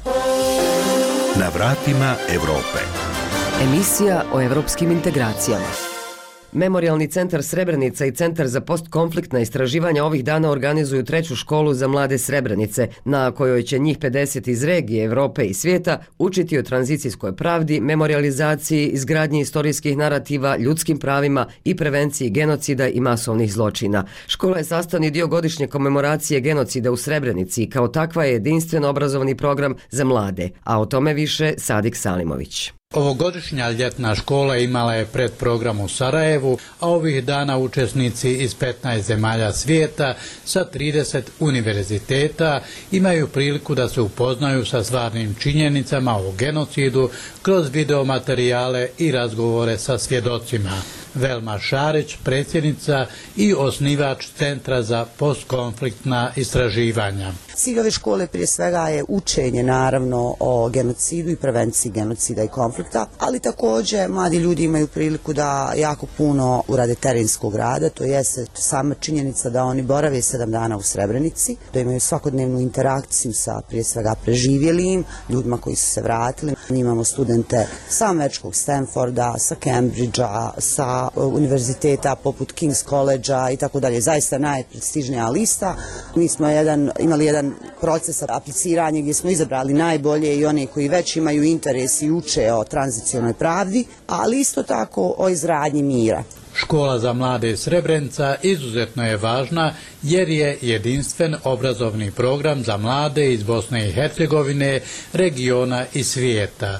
Na vratima Evrope. Emisija o evropskim integracijama. Memorijalni centar Srebrenica i Centar za postkonfliktna istraživanja ovih dana organizuju treću školu za mlade Srebrenice, na kojoj će njih pedeset iz regije, Evrope i svijeta učiti o tranzicijskoj pravdi, memorializaciji, izgradnji istorijskih narativa, ljudskim pravima i prevenciji genocida i masovnih zločina. Škola je sastavni dio godišnje komemoracije genocida u Srebrenici i kao takva je jedinstven obrazovni program za mlade, a o tome više Sadik Salimović. Ovogodišnja ljetna škola imala je predprogram u Sarajevu, a ovih dana učesnici iz petnaest zemalja svijeta sa trideset univerziteta imaju priliku da se upoznaju sa stvarnim činjenicama o genocidu kroz videomaterijale i razgovore sa svjedocima. Velma Šarić, predsjednica i osnivač Centra za postkonfliktna istraživanja. Cilj ove škole prije svega je učenje naravno o genocidu i prevenciji genocida i konflikta, ali također mladi ljudi imaju priliku da jako puno urade terenskog rada, to je sama činjenica da oni borave sedam dana u Srebrenici, da imaju svakodnevnu interakciju sa prije svega preživjelim, ljudima koji su se vratili. Imamo studente sa američkog Stanforda, sa Cambridgea, sa univerziteta poput King's College-a i tako dalje, zaista najprestižnija lista. Mi smo jedan, imali jedan proces apliciranja gdje smo izabrali najbolje i one koji već imaju interes i uče o tranzicionoj pravdi, ali isto tako o izgradnji mira. Škola za mlade Srebrenica izuzetno je važna jer je jedinstven obrazovni program za mlade iz Bosne i Hercegovine, regiona i svijeta.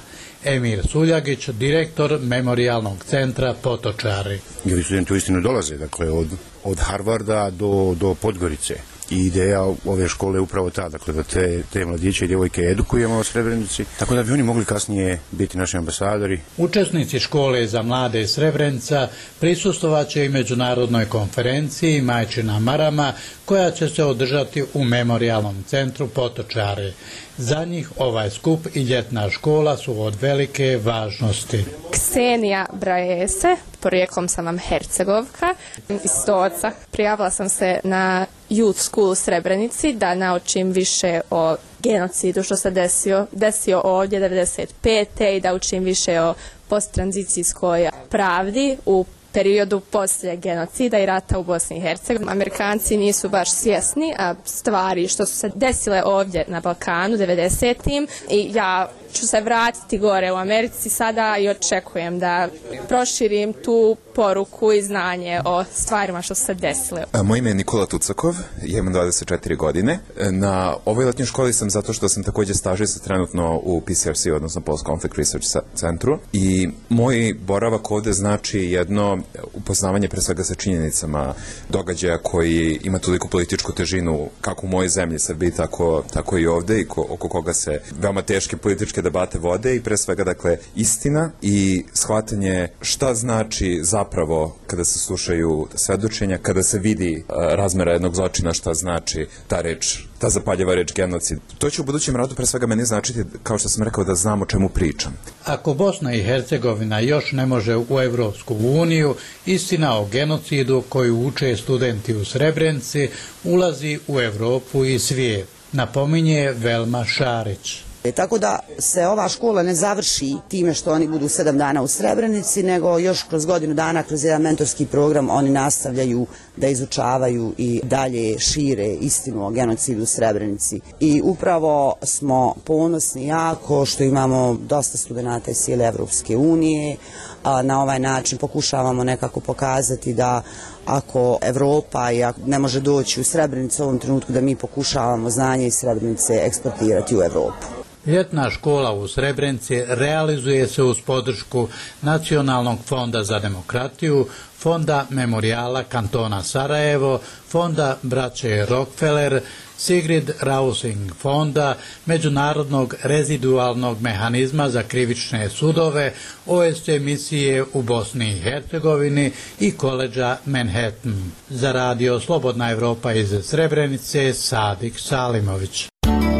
Emir Suljagić, direktor Memorijalnog centra Potočari. I ovi studenti uistinu dolaze, dakle, od, od Harvarda do, do Podgorice. I ideja ove škole je upravo ta, dakle, da te, te mladiće i djevojke edukujemo o Srebrenici, tako da bi oni mogli kasnije biti naši ambasadori. Učesnici škole za mlade Srebrenica prisustvovaće i međunarodnoj konferenciji Majčina Marama, koja će se održati u Memorijalnom centru Potočari. Za njih ovaj skup i ljetna škola su od velike važnosti. Ksenija Brajese, porijeklom sam vam Hercegovka iz Stoca. Prijavila sam se na Youth School u Srebrenici da naučim više o genocidu što se desio, desio ovdje devedeset pete i da učim više o posttranzicijskoj pravdi u periodu poslije genocida i rata u Bosni i Hercegovini. Amerikanci nisu baš svjesni stvari što su se desile ovdje na Balkanu devedesetim i ja ću se vratiti gore u Americi sada i očekujem da proširim tu poruku i znanje o stvarima što su se desile. Moje ime je Nikola Tucakov, ja imam dvadeset četiri godine. Na ovoj letnjoj školi sam zato što sam također stažista trenutno u P C R C, odnosno Post Conflict Research centru, i moj boravak ovde znači jedno upoznavanje pre svega sa činjenicama događaja koji ima toliko političku težinu kako u mojoj zemlji Srbiji, tako, tako i ovde, i ko, oko koga se veoma teške političke debate vode, i pre svega, dakle, istina i shvatanje šta znači zapravo kada se slušaju svedočenja, kada se vidi uh, razmera jednog zločina, šta znači ta reč, ta zapaljava reč genocid. To će u budućem radu pre svega meni značiti, kao što sam rekao, da znam o čemu pričam. Ako Bosna i Hercegovina još ne može u Evropsku uniju, istina o genocidu koju uče studenti u Srebrenici ulazi u Evropu i svijet, napominje Velma Šarić. Tako da se ova škola ne završi time što oni budu sedam dana u Srebrenici, nego još kroz godinu dana, kroz jedan mentorski program, oni nastavljaju da izučavaju i dalje šire istinu o genocidu u Srebrenici. I upravo smo ponosni jako što imamo dosta studenata iz cijele Evropske unije. A na ovaj način pokušavamo nekako pokazati da ako Evropa ne može doći u Srebrenicu u ovom trenutku, da mi pokušavamo znanje iz Srebrenice eksportirati u Evropu. Ljetna škola u Srebrenici realizuje se uz podršku Nacionalnog fonda za demokratiju, Fonda Memorijala kantona Sarajevo, Fonda braće Rockefeller, Sigrid Rausing fonda, Međunarodnog rezidualnog mehanizma za krivične sudove, O S C misije u Bosni i Hercegovini i koleđa Manhattan. Za radio Slobodna Evropa iz Srebrenice, Sadik Salimović.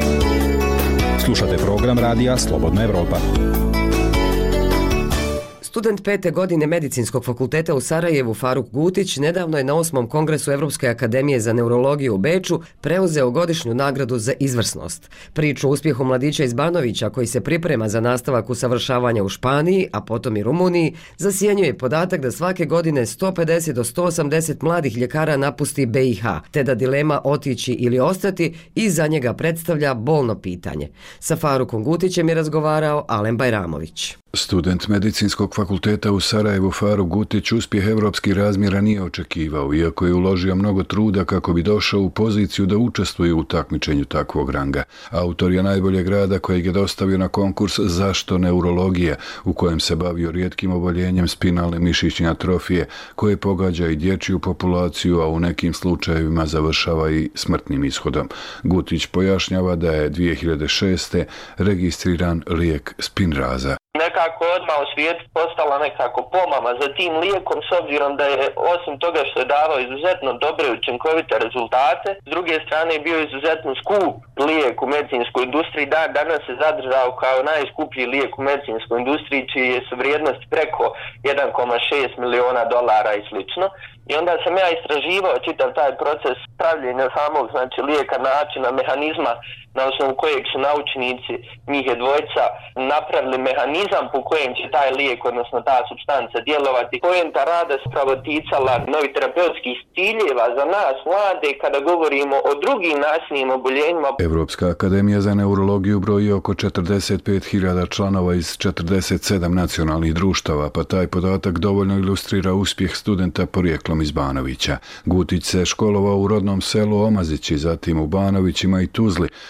Slušate program radija Slobodna Evropa. Student pete godine Medicinskog fakulteta u Sarajevu Faruk Gutić nedavno je na osmom kongresu Evropske akademije za neurologiju u Beču preuzeo godišnju nagradu za izvrsnost. Priču o uspjehu mladića iz Banovića koji se priprema za nastavak usavršavanja u Španiji, a potom i Rumuniji, zasjenjuje podatak da svake godine sto pedeset do sto osamdeset mladih ljekara napusti B i H, te da dilema otići ili ostati iza njega predstavlja bolno pitanje. Sa Farukom Gutićem je razgovarao Alen Bajramović. Student Medicinskog fakulteta u Sarajevu Faruk Gutić uspjeh evropskih razmjera nije očekivao, iako je uložio mnogo truda kako bi došao u poziciju da učestvuje u takmičenju takvog ranga. Autor je najboljeg rada kojeg je dostavio na konkurs Zašto neurologija, u kojem se bavio rijetkim oboljenjem spinalne mišićne atrofije, koje pogađa i dječju populaciju, a u nekim slučajevima završava i smrtnim ishodom. Gutić pojašnjava da je dvije hiljade šeste. registriran lijek Spinraza. Nekako odmah u svijetu postala nekako pomama za tim lijekom, s obzirom da je osim toga što je davao izuzetno dobre učinkovite rezultate, s druge strane je bio izuzetno skup lijek u medicinskoj industriji, da danas se zadržao kao najskuplji lijek u medicinskoj industriji, čije su vrijednosti preko jedan zarez šest miliona dolara i slično. I onda sam ja istraživao čitav taj proces pravljenja samog, znači, lijeka, načina, mehanizma na osnovu kojeg su naučnici, njih je dvojica, napravili mehanizam po kojem će taj lijek, odnosno ta supstanca, djelovati. Poenta rada se pravo ticala novih terapeutskih ciljeva za nas, mlade, kada govorimo o drugim nasilnim oboljenjima. Evropska akademija za neurologiju broji oko četrdeset pet hiljada članova iz četrdeset sedam nacionalnih društava, pa taj podatak dovoljno ilustrira uspjeh studenta porijeklom iz Banovića. Gutić se školovao u rodnom selu Omazići, zatim u Banovićima i Tuzli,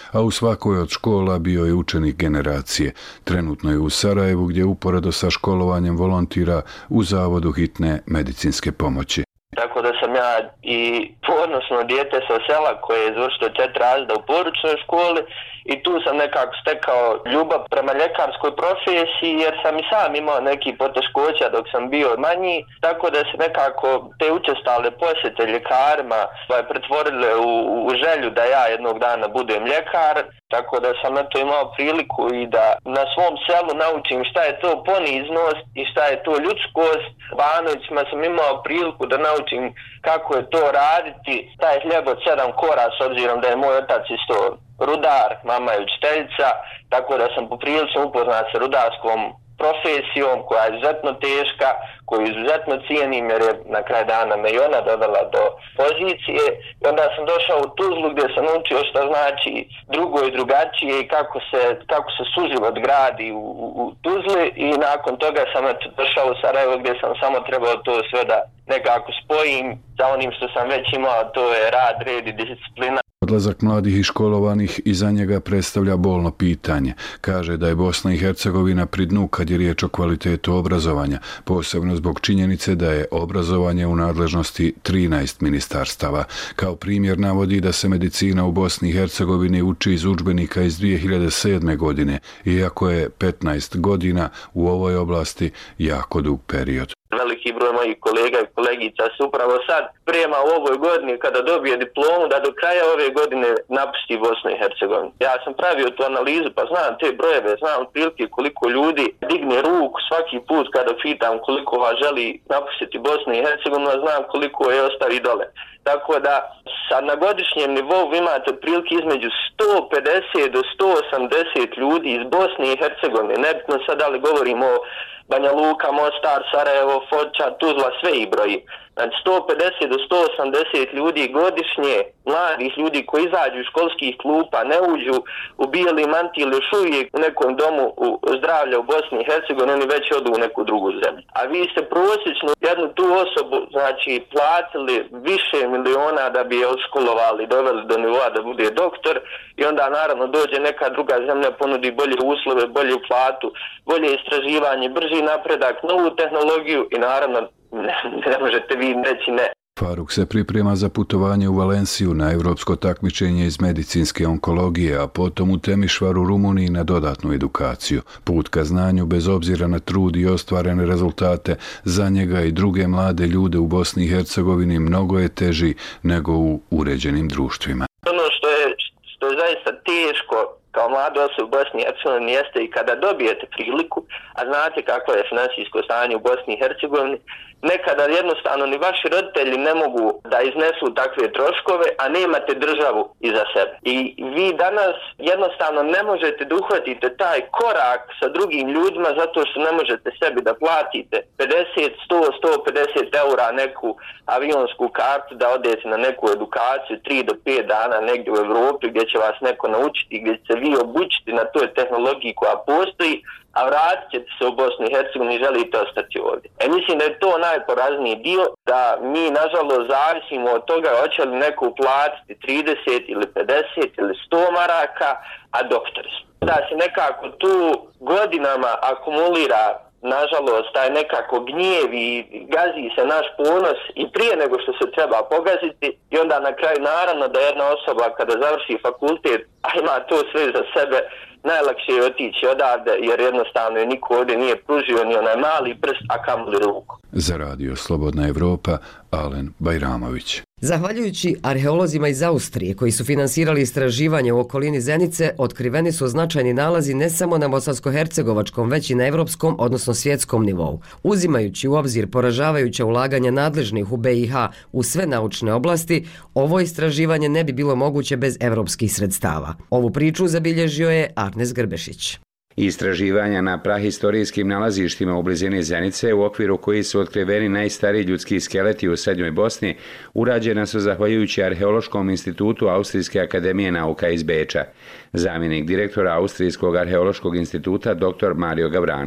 a u svakoj od škola bio je učenik generacije. Trenutno je u Sarajevu gdje uporedo sa školovanjem volontira u Zavodu hitne medicinske pomoći. Tako da sam ja i ponosno dijete sa sela koje je izvršilo četiri razreda u poručnoj školi i tu sam nekako stekao ljubav prema ljekarskoj profesiji jer sam i sam imao neki poteškoća dok sam bio manji, tako da se nekako te učestale posjete ljekarima pretvorile u, u želju da ja jednog dana budem ljekar, tako da sam eto imao priliku i da na svom selu naučim šta je to poniznost i šta je to ljudskost. Banovicima sam imao priliku da naučim kako je to raditi, taj hljeb od sedam kora s obzirom da je moj otac isto rudar, mama je učiteljica, tako da sam poprilično upoznat sa rudarskom profesijom koja je izuzetno teška, koju izuzetno cijenim jer je na kraj dana me i ona dovela do pozicije. I onda sam došao u Tuzlu gdje sam naučio što znači drugo i drugačije i kako se, kako se suživot gradi u, u, u Tuzli i nakon toga sam došao u Sarajevo gdje sam samo trebao to sve da nekako spojim sa onim što sam već imao, to je rad, red i disciplina. Odlazak mladih i školovanih iza njega predstavlja bolno pitanje. Kaže da je Bosna i Hercegovina pri dnu kad je riječ o kvalitetu obrazovanja, posebno zbog činjenice da je obrazovanje u nadležnosti trinaest ministarstava. Kao primjer navodi da se medicina u Bosni i Hercegovini uči iz udžbenika iz dvije hiljade sedme. godine, iako je petnaest godina u ovoj oblasti jako dug period. Veliki broj mojih kolega i kolegica se upravo sad sprema u ovoj godini kada dobije diplomu da do kraja ove godine napusti Bosnu i Hercegovinu. Ja sam pravio tu analizu pa znam te brojeve, znam otprilike koliko ljudi digne ruku svaki put kada pitam koliko vas želi napustiti Bosnu i Hercegovinu, a znam koliko je ostavi dole. Tako da sad na godišnjem nivou vi imate otprilike između sto pedeset do sto osamdeset ljudi iz Bosne i Hercegovine. Nebitno sad da li govorimo o Banja Luka, Mostar, Sarajevo, Foča, Tuzla, sve ih broji. Znači sto pedeset do sto osamdeset ljudi godišnje, mladih ljudi koji izađu iz školskih klupa, ne uđu u bijeli mantil još uvijek u nekom domu u zdravlja u Bosni i Hercegovini, oni već odu u neku drugu zemlju. A vi ste prosječno jednu tu osobu, znači, platili više miliona da bi je odškolovali, doveli do nivoa da bude doktor i onda naravno dođe neka druga zemlja, ponudi bolje uslove, bolju platu, bolje istraživanje, brži napredak, novu tehnologiju i naravno ne, ne možete vi reći ne. Faruk se priprema za putovanje u Valenciju na evropsko takmičenje iz medicinske onkologije, a potom u Temišvar u Rumuniji na dodatnu edukaciju. Put ka znanju, bez obzira na trud i ostvarene rezultate, za njega i druge mlade ljude u Bosni i Hercegovini mnogo je teži nego u uređenim društvima. Ono što je, što je zaista teško kao mlada osoba u Bosni i Hercegovini jeste i kada dobijete priliku, a znate kako je finansijsko stanje u Bosni i Hercegovini, nekada jednostavno ni vaši roditelji ne mogu da iznesu takve troškove, a nemate državu iza sebe. I vi danas jednostavno ne možete da uhvatite taj korak sa drugim ljudima zato što ne možete sebi da platite pedeset, sto, sto pedeset eura neku avionsku kartu da odete na neku edukaciju tri do pet dana negdje u Evropi gdje će vas neko naučiti, gdje će vi obučiti na toj tehnologiji koja postoji, a vratit ćete se u Bosnu i Hercegovini i želite ostati ovdje. E mislim da je to najporazniji dio, da mi nažalost zavisimo od toga hoće li neko uplatiti trideset ili pedeset ili sto maraka, a doktori smo. Da se nekako tu godinama akumulira nažalost taj nekako gnjev i gazi se naš ponos i prije nego što se treba pogaziti i onda na kraju naravno da jedna osoba kada završi fakultet, a ima to sve za sebe, najlakše je otići odavde jer jednostavno je niko ovdje nije pružio ni onaj mali prst, a kamoli ruku. Za radio Slobodna Evropa, Alen Bajramović. Zahvaljujući arheolozima iz Austrije koji su finansirali istraživanje u okolini Zenice, otkriveni su značajni nalazi ne samo na bosansko-hercegovačkom, već i na evropskom, odnosno svjetskom nivou. Uzimajući u obzir poražavajuća ulaganja nadležnih u B i H u sve naučne oblasti, ovo istraživanje ne bi bilo moguće bez evropskih sredstava. Ovu priču zabilježio je Arnes Grbešić. Istraživanja na prahistorijskim nalazištima u blizini Zenice, u okviru koji su otkriveni najstariji ljudski skeleti u srednjoj Bosni, urađena su zahvaljujući Arheološkom institutu Austrijske akademije nauka iz Beča. Zamjenik direktora Austrijskog arheološkog instituta dr. Mario Gavranović.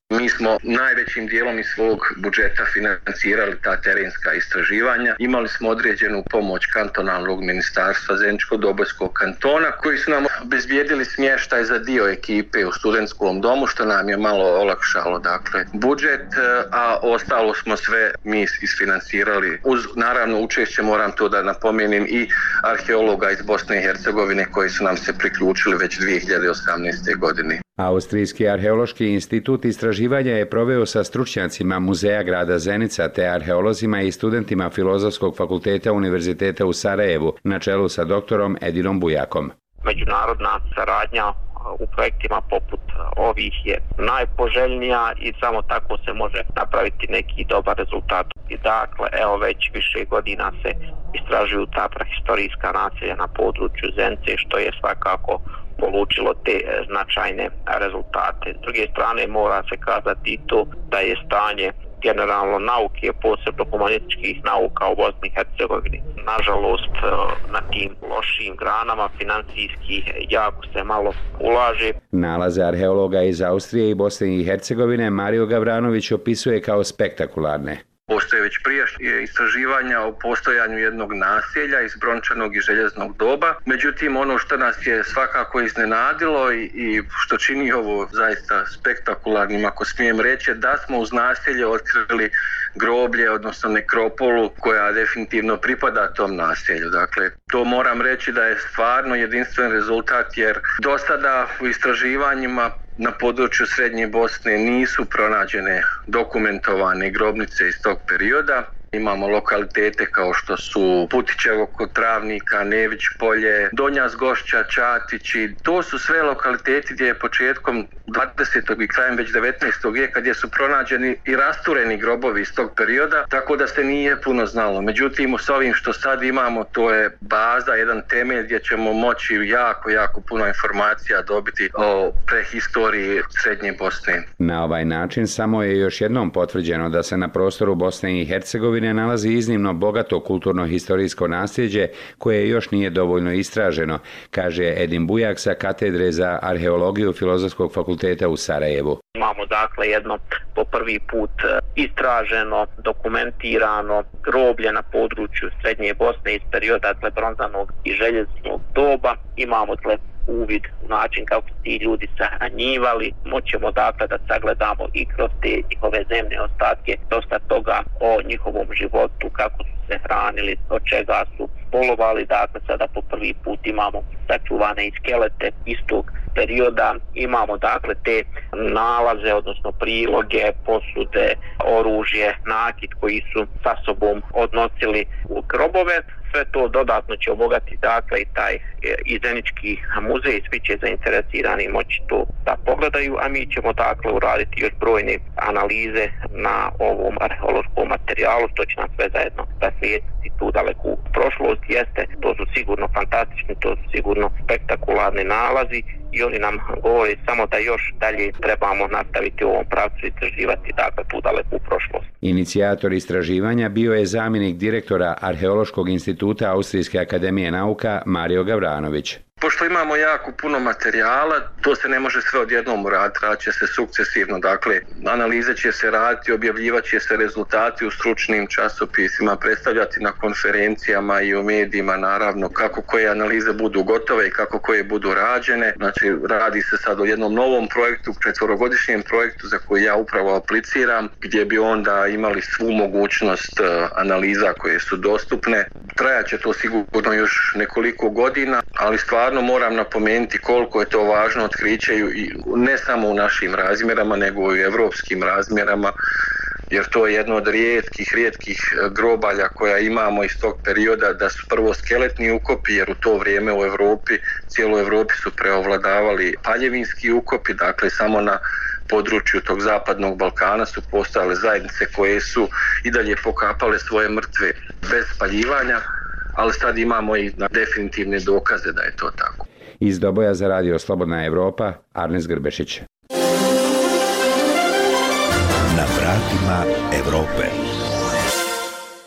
Mi smo najvećim dijelom iz svog budžeta financirali ta terenska istraživanja. Imali smo određenu pomoć kantonalnog ministarstva Zeničko-Dobojskog kantona koji su nam obezbijedili smještaj za dio ekipe u studentskom domu, što nam je malo olakšalo dakle budžet, a ostalo smo sve mi isfinancirali. Uz naravno učešće, moram to da napomenem, i arheologa iz Bosne i Hercegovine koji su nam se priključili već dvije hiljade osamnaeste. godine. Austrijski arheološki institut istraživanja je proveo sa stručnjacima Muzeja grada Zenica te arheolozima i studentima Filozofskog fakulteta Univerziteta u Sarajevu na čelu sa doktorom Edinom Bujakom. Međunarodna saradnja u projektima poput ovih je najpoželjnija i samo tako se može napraviti neki dobar rezultat. I dakle, evo već više godina se istražuju ta prahistorijska naselja na području Zenice, što je svakako polučilo te značajne rezultate. S druge strane, mora se kazati to da je stanje generalno nauke, posebno humanističkih nauka u Bosni i Hercegovini. Nažalost, na tim lošim granama financijski jako se malo ulaže. Nalaze arheologa iz Austrije i Bosne i Hercegovine Mario Gavranović opisuje kao spektakularne. Postoje već prijašnje istraživanja o postojanju jednog naselja iz brončanog i željeznog doba. Međutim, ono što nas je svakako iznenadilo i, i što čini ovo zaista spektakularnim, ako smijem reći, da smo uz naselje otkrili groblje, odnosno nekropolu koja definitivno pripada tom naselju. Dakle, to moram reći da je stvarno jedinstven rezultat, jer do sada u istraživanjima na području Srednje Bosne nisu pronađene dokumentovane grobnice iz tog perioda. Imamo lokalitete kao što su Putićevo kod Travnika, Nević polje, Donja Zgošća, Čatići. To su sve lokaliteti gdje je početkom dvadesetog i krajem već devetnaestog vijeka gdje su pronađeni i rastureni grobovi iz tog perioda, tako da se nije puno znalo. Međutim, s ovim što sad imamo, to je baza, jedan temelj gdje ćemo moći jako, jako puno informacija dobiti o prehistoriji Srednje Bosne. Na ovaj način samo je još jednom potvrđeno da se na prostoru Bosne i Hercegovine nalazi iznimno bogato kulturno-historijsko nasljeđe koje još nije dovoljno istraženo, kaže Edin Bujak sa katedre za arheologiju Filozofskog fakulteta u Sarajevu. Imamo dakle jedno po prvi put istraženo, dokumentirano groblje na području Srednje Bosne iz perioda dakle bronzanog i željeznog doba. Imamo dakle uvid u način kako su ti ljudi sahranjivali. Moćemo dakle da sagledamo i kroz te njihove zemlje ostatke dosta toga o njihovom životu, kako su se hranili, od čega su polovali. Dakle, sada po prvi put imamo sačuvane i skelete istog perioda. Imamo dakle te nalaze, odnosno priloge, posude, oružje, nakit koji su sa sobom odnosili u grobove. Sve to dodatno će obogatiti dakle i taj i Zenički muzej, svi će zainteresirani moći to da pogledaju, a mi ćemo dakle uraditi još brojne analize na ovom arheološkom materijalu, što će nam sve zajedno rasvijetliti tu daleku prošlost. Jeste, to su sigurno fantastični, to su sigurno spektakularni nalazi i oni nam govore samo da još dalje trebamo nastaviti u ovom pravcu istraživati dakle tu daleku prošlost. Inicijator istraživanja bio je zamjenik direktora Arheološkog instituta Austrijske akademije nauka Mario Gavranović. Pošto imamo jako puno materijala, to se ne može sve odjednom uraditi, radit će se sukcesivno, dakle analize će se raditi, objavljivat će se rezultati u stručnim časopisima, predstavljati na konferencijama i u medijima, naravno kako koje analize budu gotove i kako koje budu rađene. Znači radi se sad o jednom novom projektu, četvorogodišnjem projektu za koji ja upravo apliciram, gdje bi onda imali svu mogućnost analiza koje su dostupne. Trajat će to sigurno još nekoliko godina, ali stvarno moram napomenuti koliko je to važno otkriće i ne samo u našim razmjerama, nego i u evropskim razmjerama, jer to je jedno od rijetkih, rijetkih grobalja koja imamo iz tog perioda, da su prvo skeletni ukopi, jer u to vrijeme u Europi, cijelu Europi su preovladavali paljevinski ukopi, dakle samo na području tog zapadnog Balkana su postojale zajednice koje su i dalje pokapale svoje mrtve bez spaljivanja, ali sad imamo i definitivne dokaze da je to tako. Iz Doboja za radio Slobodna Evropa, Arnes Grbešić. Na vratima Evrope.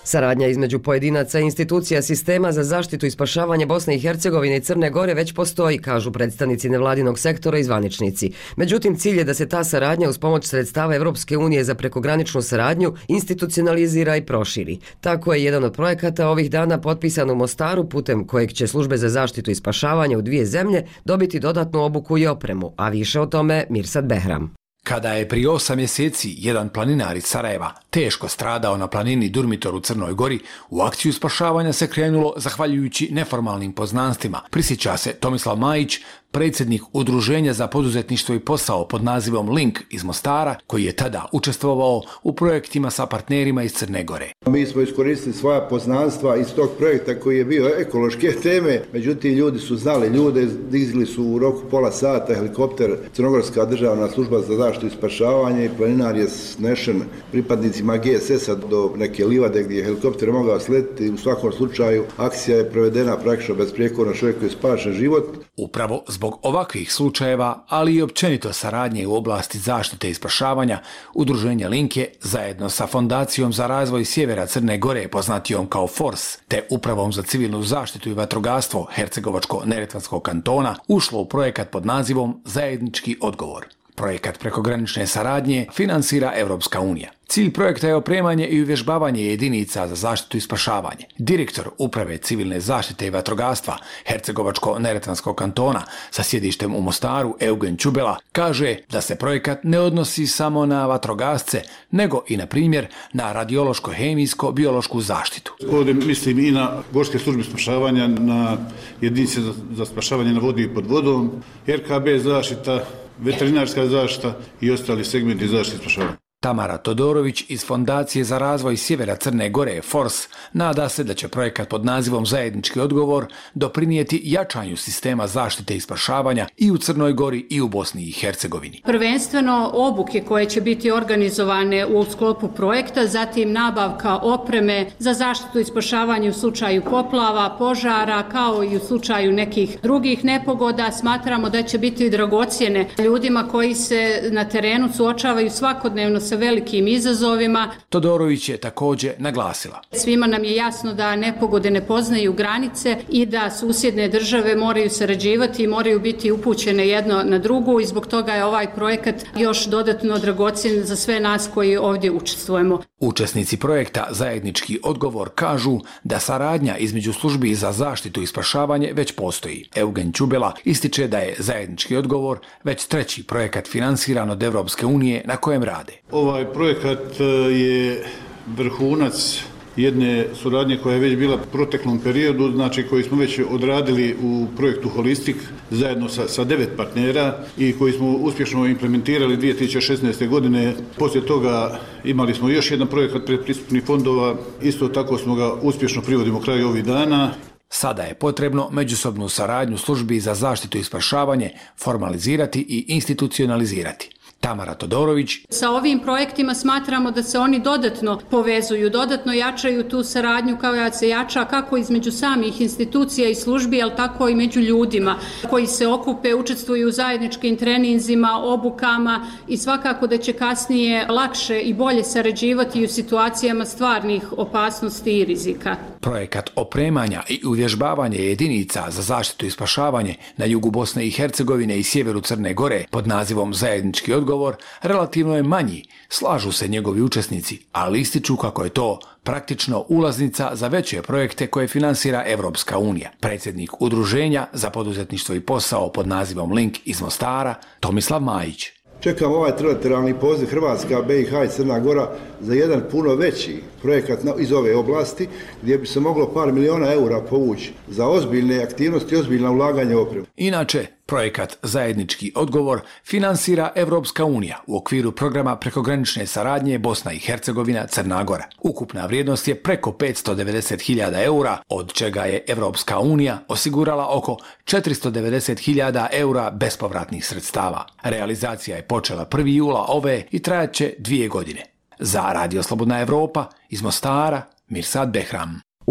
Saradnja između pojedinaca i institucija sistema za zaštitu i spašavanje Bosne i Hercegovine i Crne Gore već postoji, kažu predstavnici nevladinog sektora i zvaničnici. Međutim, cilj je da se ta saradnja uz pomoć sredstava Evropske unije za prekograničnu saradnju institucionalizira i proširi. Tako je jedan od projekata ovih dana potpisan u Mostaru, putem kojeg će službe za zaštitu i spašavanje u dvije zemlje dobiti dodatnu obuku i opremu, a više o tome Mirsad Behram. Kada je prije osam mjeseci jedan planinar iz Sarajeva teško stradao na planini Durmitor u Crnoj Gori, u akciju spašavanja se krenulo zahvaljujući neformalnim poznanstvima. Prisjeća se Tomislav Majić, predsjednik Udruženja za poduzetništvo i posao pod nazivom Link iz Mostara, koji je tada učestvovao u projektima sa partnerima iz Crne Gore. Mi smo iskoristili svoja poznanstva iz tog projekta koji je bio ekološke teme, međutim ljudi su znali ljude, dizili su u roku pola sata helikopter Crnogorska državna služba za zaštitu i spašavanje i planinar je snešen pripadnicima G S S-a do neke livade gdje je helikopter mogao sletiti. U svakom slučaju akcija je provedena praktično besprijekorno, čovjeku je spašen život. Upravo zbog ovakvih slučajeva, ali i općenito saradnje u oblasti zaštite i spašavanja, Udruženje Link je zajedno sa Fondacijom za razvoj sjevera Crne Gore, poznatijom kao Fors, te Upravom za civilnu zaštitu i vatrogastvo Hercegovačko-neretvanskog kantona, ušlo u projekat pod nazivom Zajednički odgovor. Projekat prekogranične saradnje finansira Evropska unija. Cilj projekta je opremanje i uvježbavanje jedinica za zaštitu i spašavanje. Direktor Uprave civilne zaštite i vatrogastva Hercegovačko-neretvanskog kantona sa sjedištem u Mostaru, Eugen Čubela, kaže da se projekat ne odnosi samo na vatrogasce, nego i, na primjer, na radiološko-hemijsko-biološku zaštitu. Ovdje mislim i na gorske službe spašavanja, na jedinice za spašavanje na vodi i pod vodom, R K B zaštita, veterinarska zaštita i ostali segmenti zaštite i spašavanja. Tamara Todorović iz Fondacije za razvoj sjevera Crne Gore, Fors, nada se da će projekat pod nazivom Zajednički odgovor doprinijeti jačanju sistema zaštite i spašavanja i u Crnoj Gori i u Bosni i Hercegovini. Prvenstveno obuke koje će biti organizovane u sklopu projekta, zatim nabavka opreme za zaštitu i spašavanje u slučaju poplava, požara, kao i u slučaju nekih drugih nepogoda. Smatramo da će biti dragocjene ljudima koji se na terenu suočavaju svakodnevno sa velikim izazovima. Todorović je također naglasila. Svima nam je jasno da nepogode ne poznaju granice i da susjedne države moraju sarađivati i moraju biti upućene jedno na drugu i zbog toga je ovaj projekat još dodatno dragocjen za sve nas koji ovdje učestvujemo. Učesnici projekta Zajednički odgovor kažu da saradnja između službi za zaštitu i spašavanje već postoji. Eugen Čubela ističe da je Zajednički odgovor već treći projekat finansiran od Evropske unije na kojem rade. Ovaj projekat je vrhunac jedne suradnje koja je već bila u proteklom periodu, znači koji smo već odradili u projektu Holistik zajedno sa, sa devet partnera i koji smo uspješno implementirali dvije tisuće šesnaeste. godine. Poslije toga imali smo još jedan projekat predpristupnih fondova, isto tako smo ga uspješno privodimo kraju ovih dana. Sada je potrebno međusobnu saradnju službi za zaštitu i spašavanje formalizirati i institucionalizirati. Tamara Todorović. Sa ovim projektima smatramo da se oni dodatno povezuju, dodatno jačaju tu saradnju kao da se jača kako između samih institucija i službi, ali tako i među ljudima koji se okupe, učestvuju u zajedničkim treninzima, obukama i svakako da će kasnije lakše i bolje sarađivati u situacijama stvarnih opasnosti i rizika. Projekat opremanja i uvježbavanja jedinica za zaštitu i spašavanje na jugu Bosne i Hercegovine i sjeveru Crne Gore pod nazivom Zajednički odgovor relativno je manji, slažu se njegovi učesnici, ali ističu kako je to praktično ulaznica za veće projekte koje finansira Evropska unija. Predsjednik Udruženja za poduzetništvo i posao pod nazivom Link iz Mostara, Tomislav Majić. Čekam ovaj trilateralni poziv Hrvatska, B i H i Crna Gora za jedan puno veći projekat iz ove oblasti gdje bi se moglo par miliona eura povući za ozbiljne aktivnosti i ozbiljna ulaganja u opremu. Inače, projekat Zajednički odgovor finansira Evropska unija u okviru programa prekogranične saradnje Bosna i Hercegovina Crna Gora. Ukupna vrijednost je preko petsto devedeset hiljada eura, od čega je Evropska unija osigurala oko četiristo devedeset hiljada eura bespovratnih sredstava. Realizacija je počela prvog jula ove i trajaće dvije godine. Za Radio Slobodna Evropa iz Mostara, Mirsad Behram. U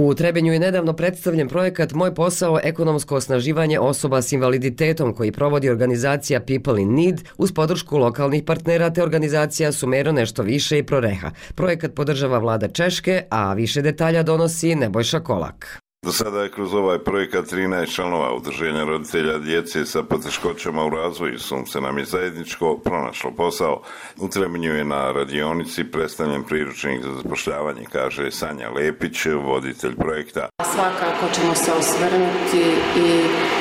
U Trebinju je nedavno predstavljen projekat Moj posao ekonomsko osnaživanje osoba s invaliditetom koji provodi organizacija People in Need uz podršku lokalnih partnera te organizacija Sumero nešto više i Proreha. Projekat podržava vlada Češke, a više detalja donosi Nebojša Kolak. Do sada je kroz ovaj projekat trinaest članova udruženja roditelja djece sa poteškoćama u razvoju Sunce nam je zajedničko pronašlo posao. U Trebinju je na radionici predstavljen priručnik za zapošljavanje, kaže Sanja Lepić, voditelj projekta. Svakako ćemo se osvrnuti i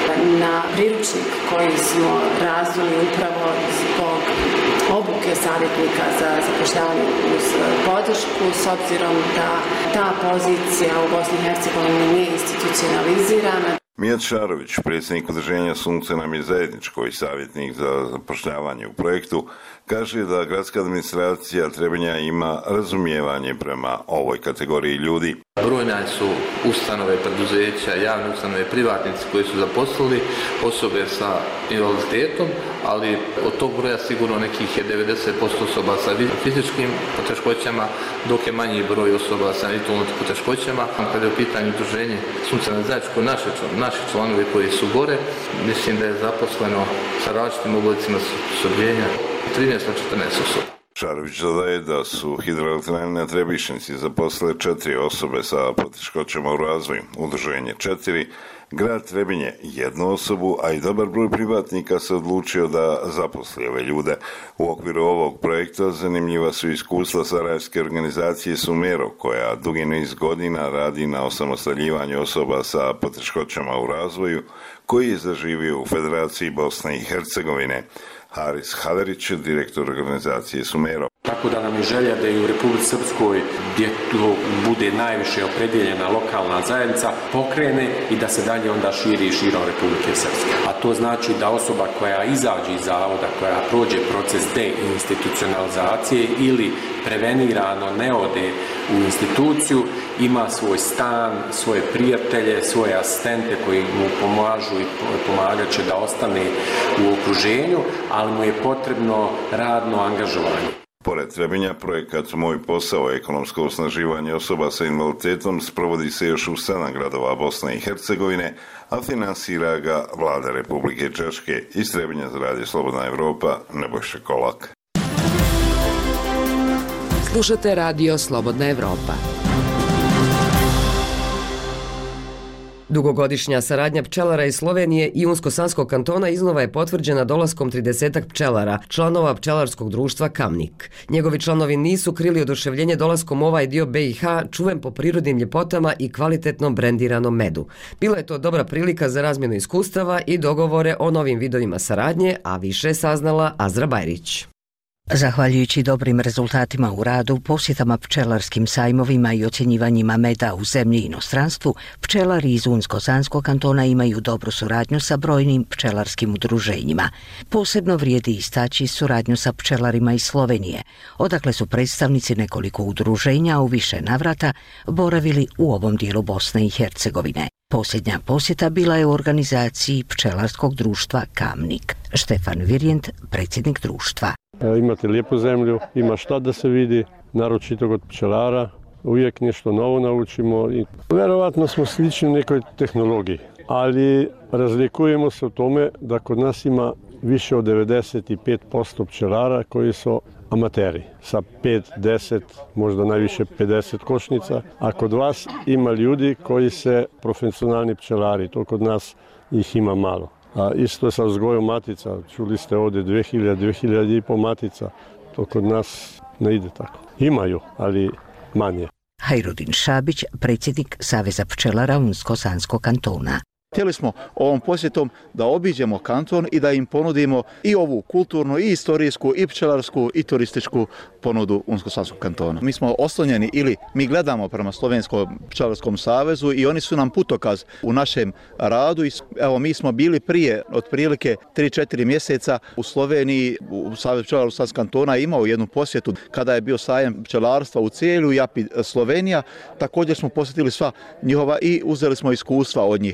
na priručnik koji smo razvili upravo zbog obuke savjetnika za zapošljavanje uz podršku, s obzirom da ta pozicija u Bosni i Hercegovini nije institucionalizirana. Mijat Šarović, predsjednik udruženja Sunce nam je zajedničko i savjetnik za zapošljavanje u projektu, kaže da gradska administracija Trebinja ima razumijevanje prema ovoj kategoriji ljudi. Brojne su ustanove, preduzeća, javne ustanove, privatnici koji su zaposlili osobe sa invaliditetom, ali od tog broja sigurno nekih je devedeset posto osoba sa fizičkim poteškoćama, dok je manji broj osoba sa intelektualnim poteškoćama. Kada je u pitanju udruženje Sunce nam zajedničko, naše, naši članovi koji su gore, mislim da je zaposleno sa različitim oblicima sudjeljenja trinaest do četrnaest osoba. Šarović dodaje da su hidroelektrane na Trebišnici zaposlile četiri osobe sa poteškoćama u razvoju, udruženje četiri, grad Trebinje jednu osobu, a i dobar broj privatnika se odlučio da zaposli ove ljude. U okviru ovog projekta zanimljiva su iskustva sarajevske organizacije Sumero, koja dugi niz godina radi na osamostaljivanju osoba sa poteškoćama u razvoju, koji je zaživio u Federaciji Bosne i Hercegovine. Haris Haverić, direktor organizacije Sumero. Tako da nam je želja da i u Republici Srpskoj, gdje bude najviše opredjeljena lokalna zajednica, pokrene i da se dalje onda širi i širom Republike Srpske. A to znači da osoba koja izađe iz zavoda, koja prođe proces deinstitucionalizacije ili prevenirano ne ode u instituciju, ima svoj stan, svoje prijatelje, svoje asistente koji mu pomažu i pomagat će da ostane u okruženju, ali mu je potrebno radno angažovanje. Pored Trebinja, projekat Moj posao ekonomsko osnaživanje osoba sa invaliditetom sprovodi se još u sedam gradova Bosne i Hercegovine, a finansira ga vlada Republike Češke. Iz Trebinja za Radio Slobodna Evropa, Nebojša Kolak. Slušate Radio Slobodna Evropa. Dugogodišnja saradnja pčelara iz Slovenije i Unsko-Sanskog kantona iznova je potvrđena dolaskom tridesetak pčelara, članova pčelarskog društva Kamnik. Njegovi članovi nisu krili oduševljenje dolaskom ovaj dio B i H, čuven po prirodnim ljepotama i kvalitetnom brendiranom medu. Bila je to dobra prilika za razmjenu iskustava i dogovore o novim vidovima saradnje, a više je saznala Azra Bajrić. Zahvaljujući dobrim rezultatima u radu, posjetama pčelarskim sajmovima i ocjenjivanjima meda u zemlji i inostranstvu, pčelari iz Unsko-Sanskog kantona imaju dobru suradnju sa brojnim pčelarskim udruženjima. Posebno vrijedi istaći suradnju sa pčelarima iz Slovenije, odakle su predstavnici nekoliko udruženja u više navrata boravili u ovom dijelu Bosne i Hercegovine. Posljednja posjeta bila je u organizaciji pčelarskog društva Kamnik. Štefan Virjent, predsjednik društva. Imate lijepu zemlju, ima šta da se vidi, naročito kod pčelara, uvijek nešto novo naučimo i vjerovatno smo slični u nekoj tehnologiji, ali razlikujemo se u tome da kod nas ima više od devedeset pet posto pčelara koji su amateri, sa pet, deset, možda najviše pedeset košnica, a kod vas ima ljudi koji se profesionalni pčelari, to kod nas ih ima malo. A isto je sa uzgojom matica, čuli ste ovdje dvije hiljade, dvije hiljade i pol matica, to kod nas ne ide tako. Imaju, ali manje. Hajrudin Šabić, predsjednik Saveza pčelara Unsko-Sanskog kantona. Htjeli smo ovom posjetom da obiđemo kanton i da im ponudimo i ovu kulturnu, i istorijsku, i pčelarsku, i turističku ponudu Unsko-Sanskog kantona. Mi smo oslonjeni ili mi gledamo prema Slovenskom pčelarskom savezu i oni su nam putokaz u našem radu. Evo, mi smo bili prije otprilike tri četiri mjeseca u Sloveniji, u Savez pčelara Unsko-Sanskog kantona imao jednu posjetu kada je bio sajam pčelarstva u Celju i A P I Slovenija. Također smo posjetili sva njihova i uzeli smo iskustva od njih. Također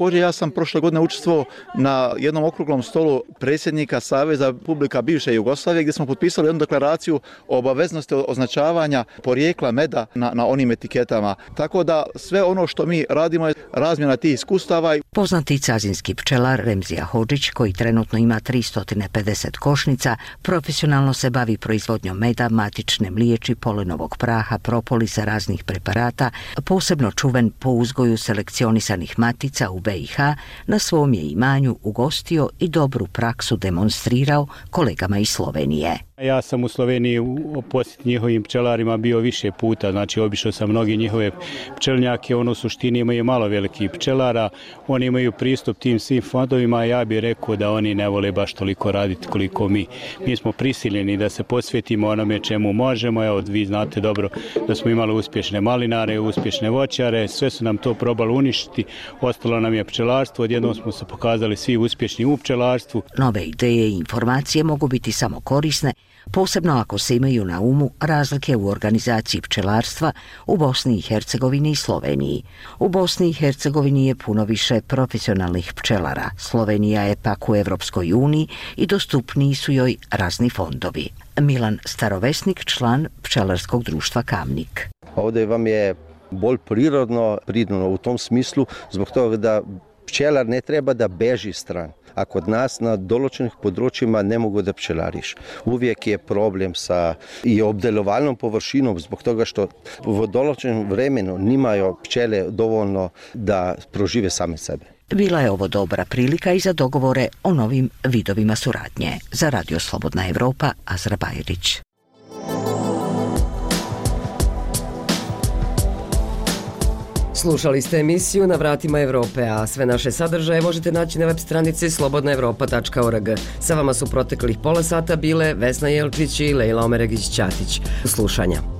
Također ja sam prošle godine učestvovao na jednom okruglom stolu predsjednika Saveza Republika bivše Jugoslavije gdje smo potpisali jednu deklaraciju o obaveznosti označavanja porijekla meda na, na onim etiketama. Tako da sve ono što mi radimo je razmjena tih iskustava. Poznati cazinski pčelar Remzija Hodžić, koji trenutno ima tristo pedeset košnica, profesionalno se bavi proizvodnjom meda, matične mliječi, polenovog praha, propolisa, raznih preparata, posebno čuven po uzgoju selekcionisanih matica u B i H, na svom je imanju ugostio i dobru praksu demonstrirao kolegama iz Slovenije. Ja sam u Sloveniji u posjet njihovim pčelarima bio više puta, znači obišao sam mnogi njihove pčelnjake, ono u suštini imaju malo velikih pčelara, oni imaju pristup tim svim fondovima, ja bih rekao da oni ne vole baš toliko raditi koliko mi. Mi smo prisiljeni da se posvetimo onome čemu možemo, evo vi znate dobro da smo imali uspješne malinare, uspješne voćare, sve su nam to probali uništiti, ostalo nam je pčelarstvo, odjednom smo se pokazali svi uspješni u pčelarstvu. Nove ideje i informacije mogu biti samo korisne, posebno ako se imaju na umu razlike u organizaciji pčelarstva u Bosni i Hercegovini i Sloveniji. U Bosni i Hercegovini je puno više profesionalnih pčelara, Slovenija je pak u Evropskoj uniji i dostupniji su joj razni fondovi. Milan Starovesnik, član pčelarskog društva Kamnik. Ovdje vam je bolj prirodno, prirodno u tom smislu, zbog toga da pčelar ne treba da beži stran. A kod nas na določenih področjima ne mogu da pčelariš. Uvijek je problem sa i obdelovalnom površinom zbog toga što v določenom vremenu nimajo pčele dovoljno da prožive same sebe. Bila je ovo dobra prilika i za dogovore o novim vidovima suradnje. Za Radio Slobodna Evropa, Azra Bajrić. Slušali ste emisiju Na vratima Evrope, a sve naše sadržaje možete naći na web stranici slobodna evropa tačka org. Sa vama su proteklih pola sata bile Vesna Jelčić i Lejla Omeregić-Ćatić. Slušanja.